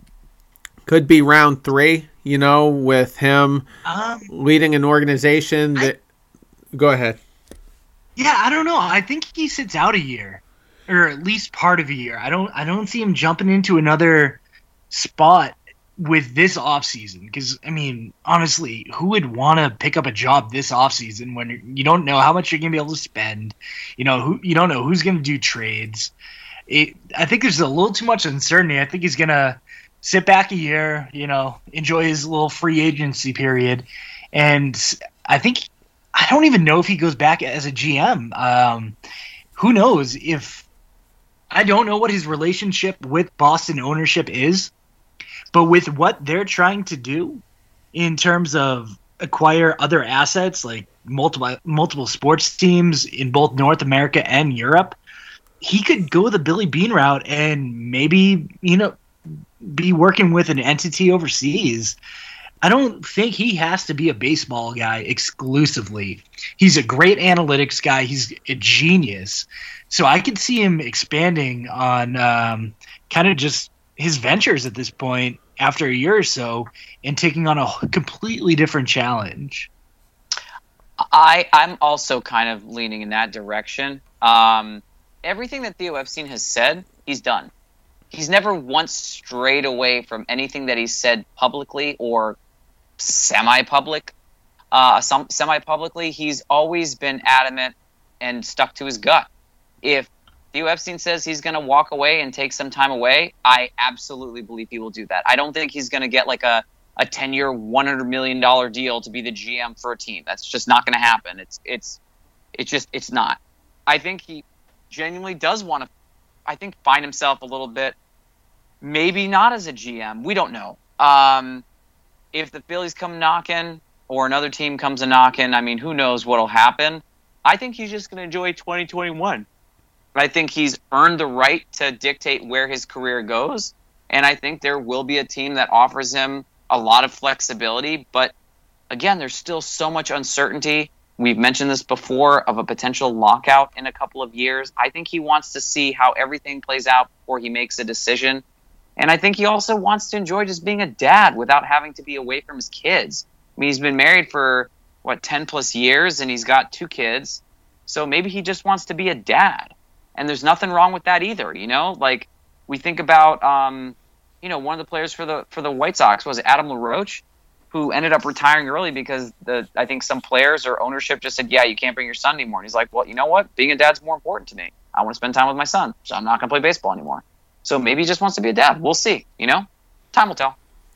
could be round three, you know, with him um, leading an organization that. I, go ahead. Yeah, I don't know. I think he sits out a year, or at least part of a year. I don't I don't see him jumping into another spot with this offseason, because, I mean, honestly, who would want to pick up a job this offseason when you don't know how much you're going to be able to spend? You know, who you don't know who's going to do trades. It, I think there's a little too much uncertainty. I think he's going to sit back a year, you know, enjoy his little free agency period. And I think, I don't even know if he goes back as a G M. Um, who knows if, I don't know what his relationship with Boston ownership is. But with what they're trying to do in terms of acquire other assets, like multiple multiple sports teams in both North America and Europe, he could go the Billy Beane route and maybe, you know, be working with an entity overseas. I don't think he has to be a baseball guy exclusively. He's a great analytics guy. He's a genius. So I could see him expanding on um, kind of just his ventures at this point after a year or so and taking on a completely different challenge. I, I'm also kind of leaning in that direction. Um, everything that Theo Epstein has said, he's done. He's never once strayed away from anything that he's said publicly or semi-public. Uh, some, semi-publicly, he's always been adamant and stuck to his gut. If Theo Epstein says he's going to walk away and take some time away, I absolutely believe he will do that. I don't think he's going to get like a a ten-year, one hundred million dollars deal to be the G M for a team. That's just not going to happen. It's it's it's just it's not. I think he genuinely does want to, I think, find himself a little bit, maybe not as a G M. We don't know. Um, if the Phillies come knocking or another team comes a knocking, I mean, who knows what will happen. I think he's just going to enjoy twenty twenty-one. I think he's earned the right to dictate where his career goes, and I think there will be a team that offers him a lot of flexibility, but again, there's still so much uncertainty. We've mentioned this before of a potential lockout in a couple of years. I think he wants to see how everything plays out before he makes a decision. And I think he also wants to enjoy just being a dad without having to be away from his kids. I mean, he's been married for, what, ten plus years, and he's got two kids. So maybe he just wants to be a dad. And there's nothing wrong with that either, you know? Like, we think about... Um, you know, one of the players for the for the White Sox was Adam LaRoche, who ended up retiring early because the I think some players or ownership just said, yeah, you can't bring your son anymore. And he's like, well, you know what? Being a dad's more important to me. I want to spend time with my son, so I'm not going to play baseball anymore. So maybe he just wants to be a dad. We'll see, you know? Time will tell.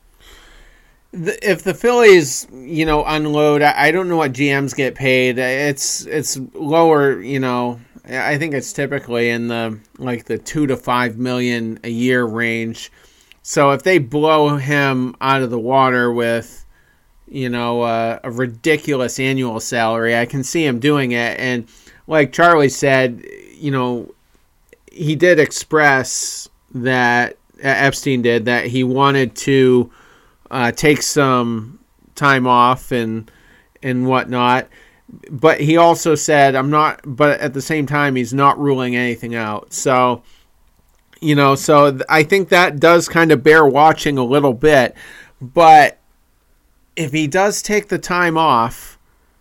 If the Phillies, you know, unload, I don't know what G Ms get paid. It's it's lower, you know. I think it's typically in the like the two to five million a year range. So if they blow him out of the water with, you know, uh, a ridiculous annual salary, I can see him doing it. And like Charlie said, you know, he did express that, Epstein did, that he wanted to uh, take some time off and and whatnot. But he also said, I'm not, but at the same time, he's not ruling anything out. So... You know, so I think that does kind of bear watching a little bit. But if he does take the time off,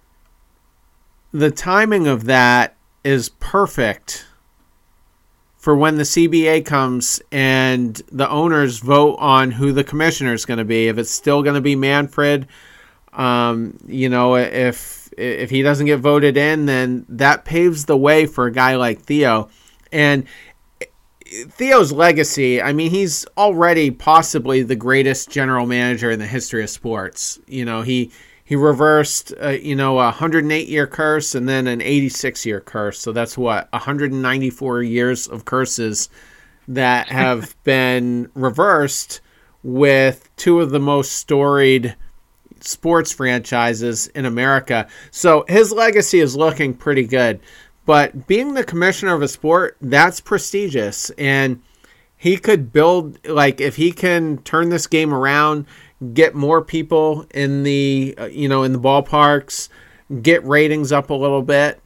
the timing of that is perfect for when the C B A comes and the owners vote on who the commissioner is going to be. If it's still going to be Manfred, um, you know, if if he doesn't get voted in, then that paves the way for a guy like Theo. And Theo's legacy, I mean, he's already possibly the greatest general manager in the history of sports. You know, he he reversed, uh, you know, a one hundred eight year curse and then an eighty-six year curse. So that's what, one hundred ninety-four years of curses that have been reversed with two of the most storied sports franchises in America. So his legacy is looking pretty good. But being the commissioner of a sport, that's prestigious. And he could build, like, if he can turn this game around, get more people in the, uh, you know, in the ballparks, get ratings up a little bit,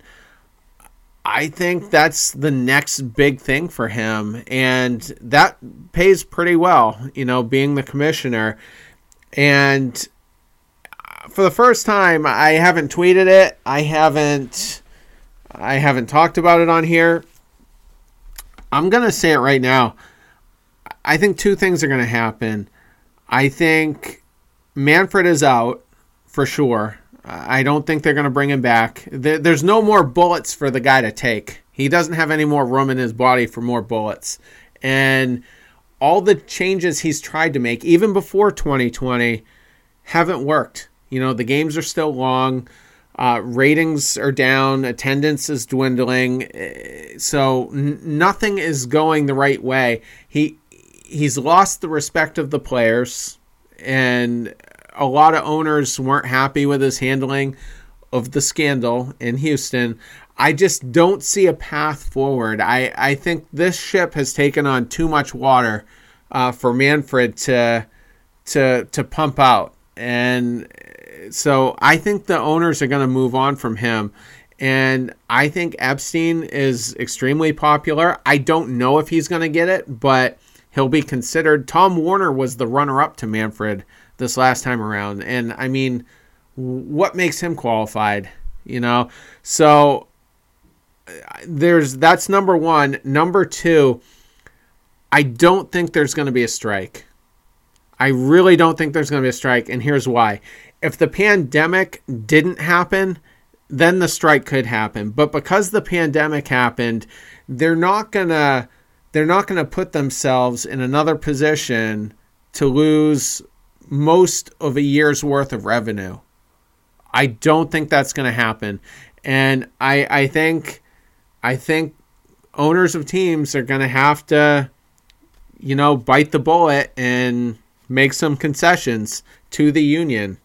I think that's the next big thing for him. And that pays pretty well, you know, being the commissioner. And for the first time, I haven't tweeted it. I haven't... I haven't talked about it on here. I'm going to say it right now. I think two things are going to happen. I think Manfred is out for sure. I don't think they're going to bring him back. There's no more bullets for the guy to take. He doesn't have any more room in his body for more bullets. And all the changes he's tried to make, even before twenty twenty, haven't worked. You know, the games are still long. Uh, ratings are down, attendance is dwindling, so n- nothing is going the right way. He he's lost the respect of the players, and a lot of owners weren't happy with his handling of the scandal in Houston. I just don't see a path forward. I, I think this ship has taken on too much water uh, for Manfred to to to pump out, and so I think the owners are going to move on from him. And I think Epstein is extremely popular. I don't know if he's going to get it, but he'll be considered. Tom Warner was the runner-up to Manfred this last time around. And, I mean, what makes him qualified, you know? So there's that's number one. Number two, I don't think there's going to be a strike. I really don't think there's going to be a strike, and here's why. If the pandemic didn't happen, then the strike could happen. But because the pandemic happened, they're not going to they're not going to put themselves in another position to lose most of a year's worth of revenue. I don't think that's going to happen. And I I think I think owners of teams are going to have to, you know, bite the bullet and make some concessions to the union.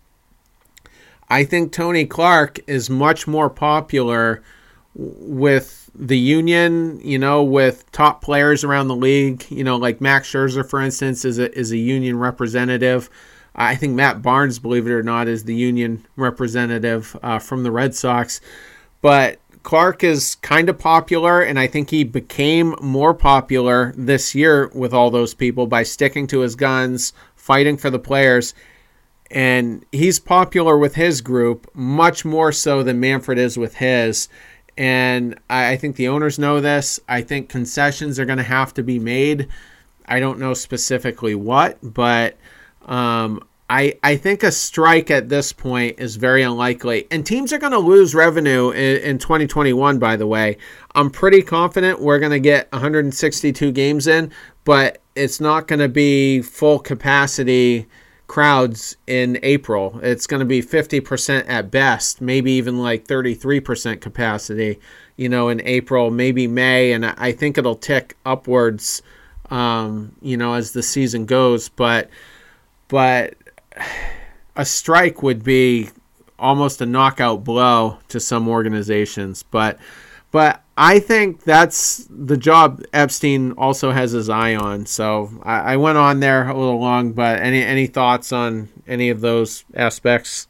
I think Tony Clark is much more popular with the union, you know, with top players around the league, you know, like Max Scherzer, for instance, is a, is a union representative. I think Matt Barnes, believe it or not, is the union representative uh, from the Red Sox. But Clark is kind of popular, and I think he became more popular this year with all those people by sticking to his guns, fighting for the players. And he's popular with his group much more so than Manfred is with his. And I think the owners know this. I think concessions are going to have to be made. I don't know specifically what, but um, I I think a strike at this point is very unlikely. And teams are going to lose revenue in, in twenty twenty-one, by the way. I'm pretty confident we're going to get one hundred sixty-two games in, but it's not going to be full capacity crowds in April. It's going to be fifty percent at best, maybe even like thirty-three percent capacity, you know, in April, maybe May. And I think it'll tick upwards, um, you know, as the season goes. But, but a strike would be almost a knockout blow to some organizations. But, but I think that's the job Epstein also has his eye on. So I, I went on there a little long, but any any thoughts on any of those aspects?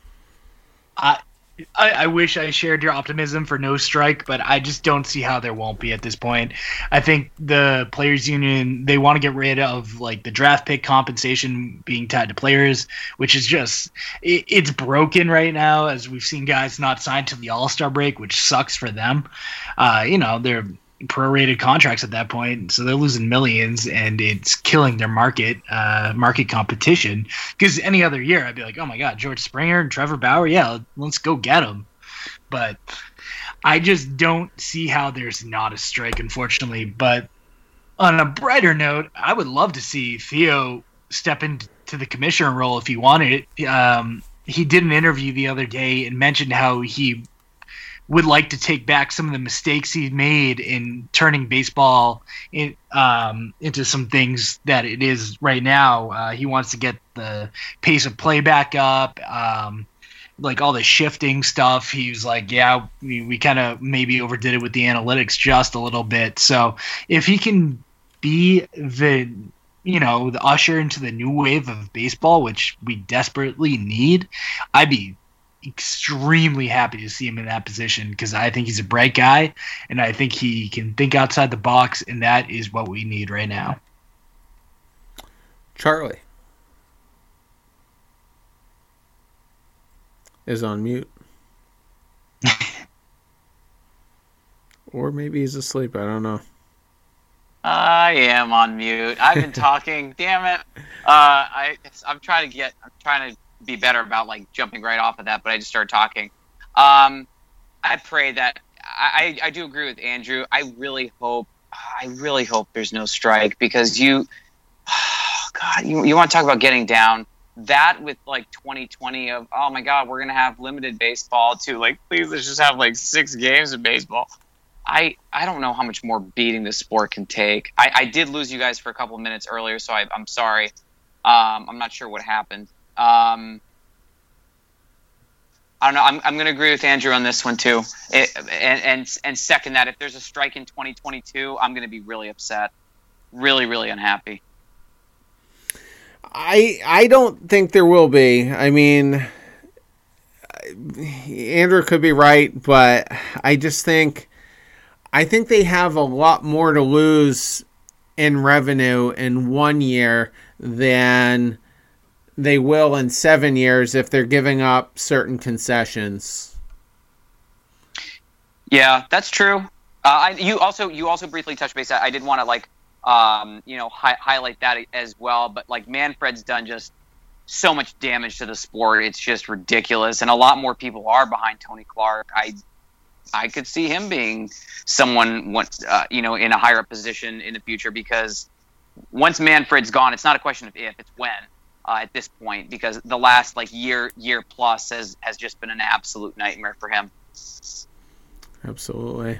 I, I I wish I shared your optimism for no strike, but I just don't see how there won't be at this point. I think the players union, they want to get rid of like the draft pick compensation being tied to players, which is just it, it's broken right now, as we've seen guys not signed to the All-Star break, which sucks for them. Uh, you know, they're prorated contracts at that point, so they're losing millions, and it's killing their market uh, market competition. Because any other year, I'd be like, oh my god, George Springer and Trevor Bauer, yeah, let's go get them. But I just don't see how there's not a strike, unfortunately. But on a brighter note, I would love to see Theo step into the commissioner role if he wanted it. Um, he did an interview the other day and mentioned how he would like to take back some of the mistakes he made in turning baseball in, um, into some things that it is right now. Uh, he wants to get the pace of play back up, um, like all the shifting stuff. He was like, yeah, we, we kind of maybe overdid it with the analytics just a little bit. So if he can be the, you know, the usher into the new wave of baseball, which we desperately need, I'd be extremely happy to see him in that position, because I think he's a bright guy and I think he can think outside the box, and that is what we need right now. Charlie is on mute. Or maybe he's asleep. I don't know. I am on mute. I've been talking. Damn it. Uh, I it's, I'm trying to get. I'm trying to be better about like jumping right off of that, but I just started talking. Um, I pray that I, I do agree with Andrew. I really hope, I really hope there's no strike, because you, oh God, you, you want to talk about getting down. That with like twenty twenty of, oh my God, we're going to have limited baseball too. Like, please, let's just have like six games of baseball. I, I don't know how much more beating this sport can take. I, I did lose you guys for a couple of minutes earlier, so I, I'm sorry. Um, I'm not sure what happened. Um, I don't know. I'm I'm going to agree with Andrew on this one too, it, and and and second that if there's a strike in twenty twenty-two, I'm going to be really upset, really really unhappy. I I don't think there will be. I mean, Andrew could be right, but I just think I think they have a lot more to lose in revenue in one year than they will in seven years if they're giving up certain concessions. Yeah, that's true. Uh, I, you also you also briefly touched base. I, I did want to like um, you know hi- highlight that as well. But like Manfred's done just so much damage to the sport. It's just ridiculous, and a lot more people are behind Tony Clark. I I could see him being someone uh, you know in a higher up position in the future, because once Manfred's gone, it's not a question of if, it's when. Uh, at this point, because the last like year year plus has has just been an absolute nightmare for him. Absolutely.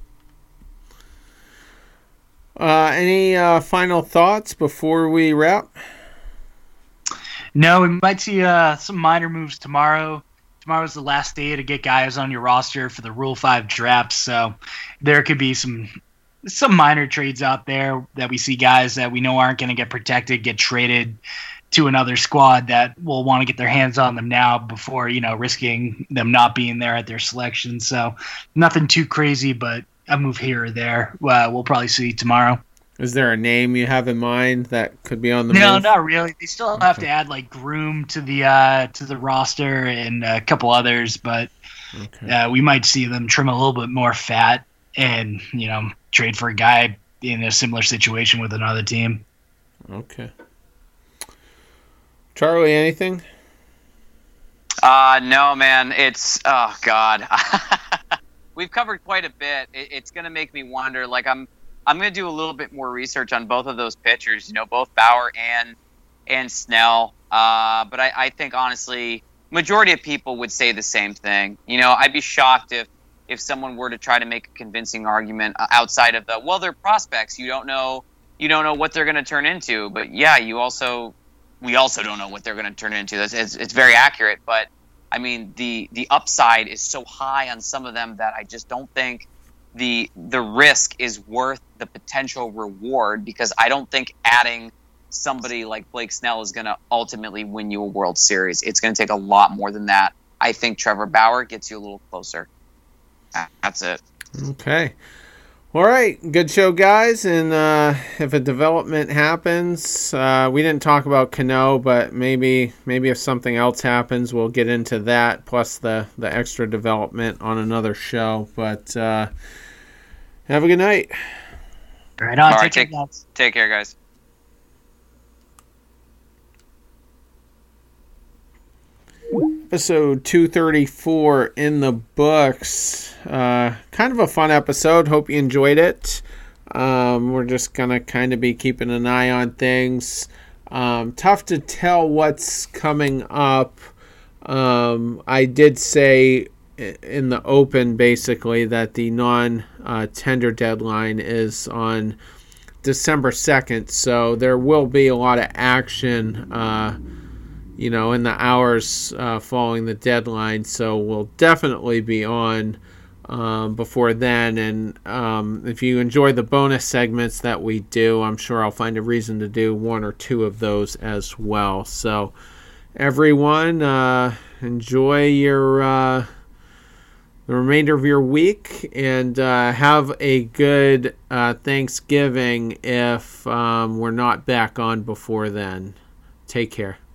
Uh, any uh, final thoughts before we wrap? No, we might see uh, some minor moves tomorrow. Tomorrow's the last day to get guys on your roster for the Rule five draft, so there could be some some minor trades out there that we see guys that we know aren't going to get protected, get traded to another squad that will want to get their hands on them now before, you know, risking them not being there at their selection. So nothing too crazy, but a move here or there. Uh, we'll probably see tomorrow. Is there a name you have in mind that could be on the no, move? No, not really. They still have okay. to add like Groom to the uh, to the roster and a couple others, but okay. uh, we might see them trim a little bit more fat and, you know, trade for a guy in a similar situation with another team. Okay. Charlie, anything? Uh, no, man. It's, oh, God. We've covered quite a bit. It, it's going to make me wonder. Like, I'm I'm going to do a little bit more research on both of those pitchers, you know, both Bauer and and Snell. Uh, but I, I think, honestly, majority of people would say the same thing. You know, I'd be shocked if, if someone were to try to make a convincing argument outside of the, well, they're prospects. You don't know, you don't know what they're going to turn into. But, yeah, you also... we also don't know what they're going to turn into. It's, it's, it's very accurate, but I mean, the, the upside is so high on some of them that I just don't think the the risk is worth the potential reward, because I don't think adding somebody like Blake Snell is going to ultimately win you a World Series. It's going to take a lot more than that. I think Trevor Bauer gets you a little closer. That's it. Okay. All right, good show, guys. And uh, if a development happens, uh, we didn't talk about Cano, but maybe maybe if something else happens, we'll get into that, plus the, the extra development on another show. But uh, have a good night. Right on. All take, right, take, care, guys. take care, guys. Episode two thirty-four in the books. Uh, kind of a fun episode. Hope you enjoyed it. Um, we're just going to kind of be keeping an eye on things. Um, tough to tell what's coming up. Um, I did say in the open, basically, that the non-tender uh, deadline is on December second. So there will be a lot of action uh you know, in the hours uh, following the deadline. So we'll definitely be on um, before then. And um, if you enjoy the bonus segments that we do, I'm sure I'll find a reason to do one or two of those as well. So everyone, uh, enjoy your uh, the remainder of your week, and uh, have a good uh, Thanksgiving if um, we're not back on before then. Take care.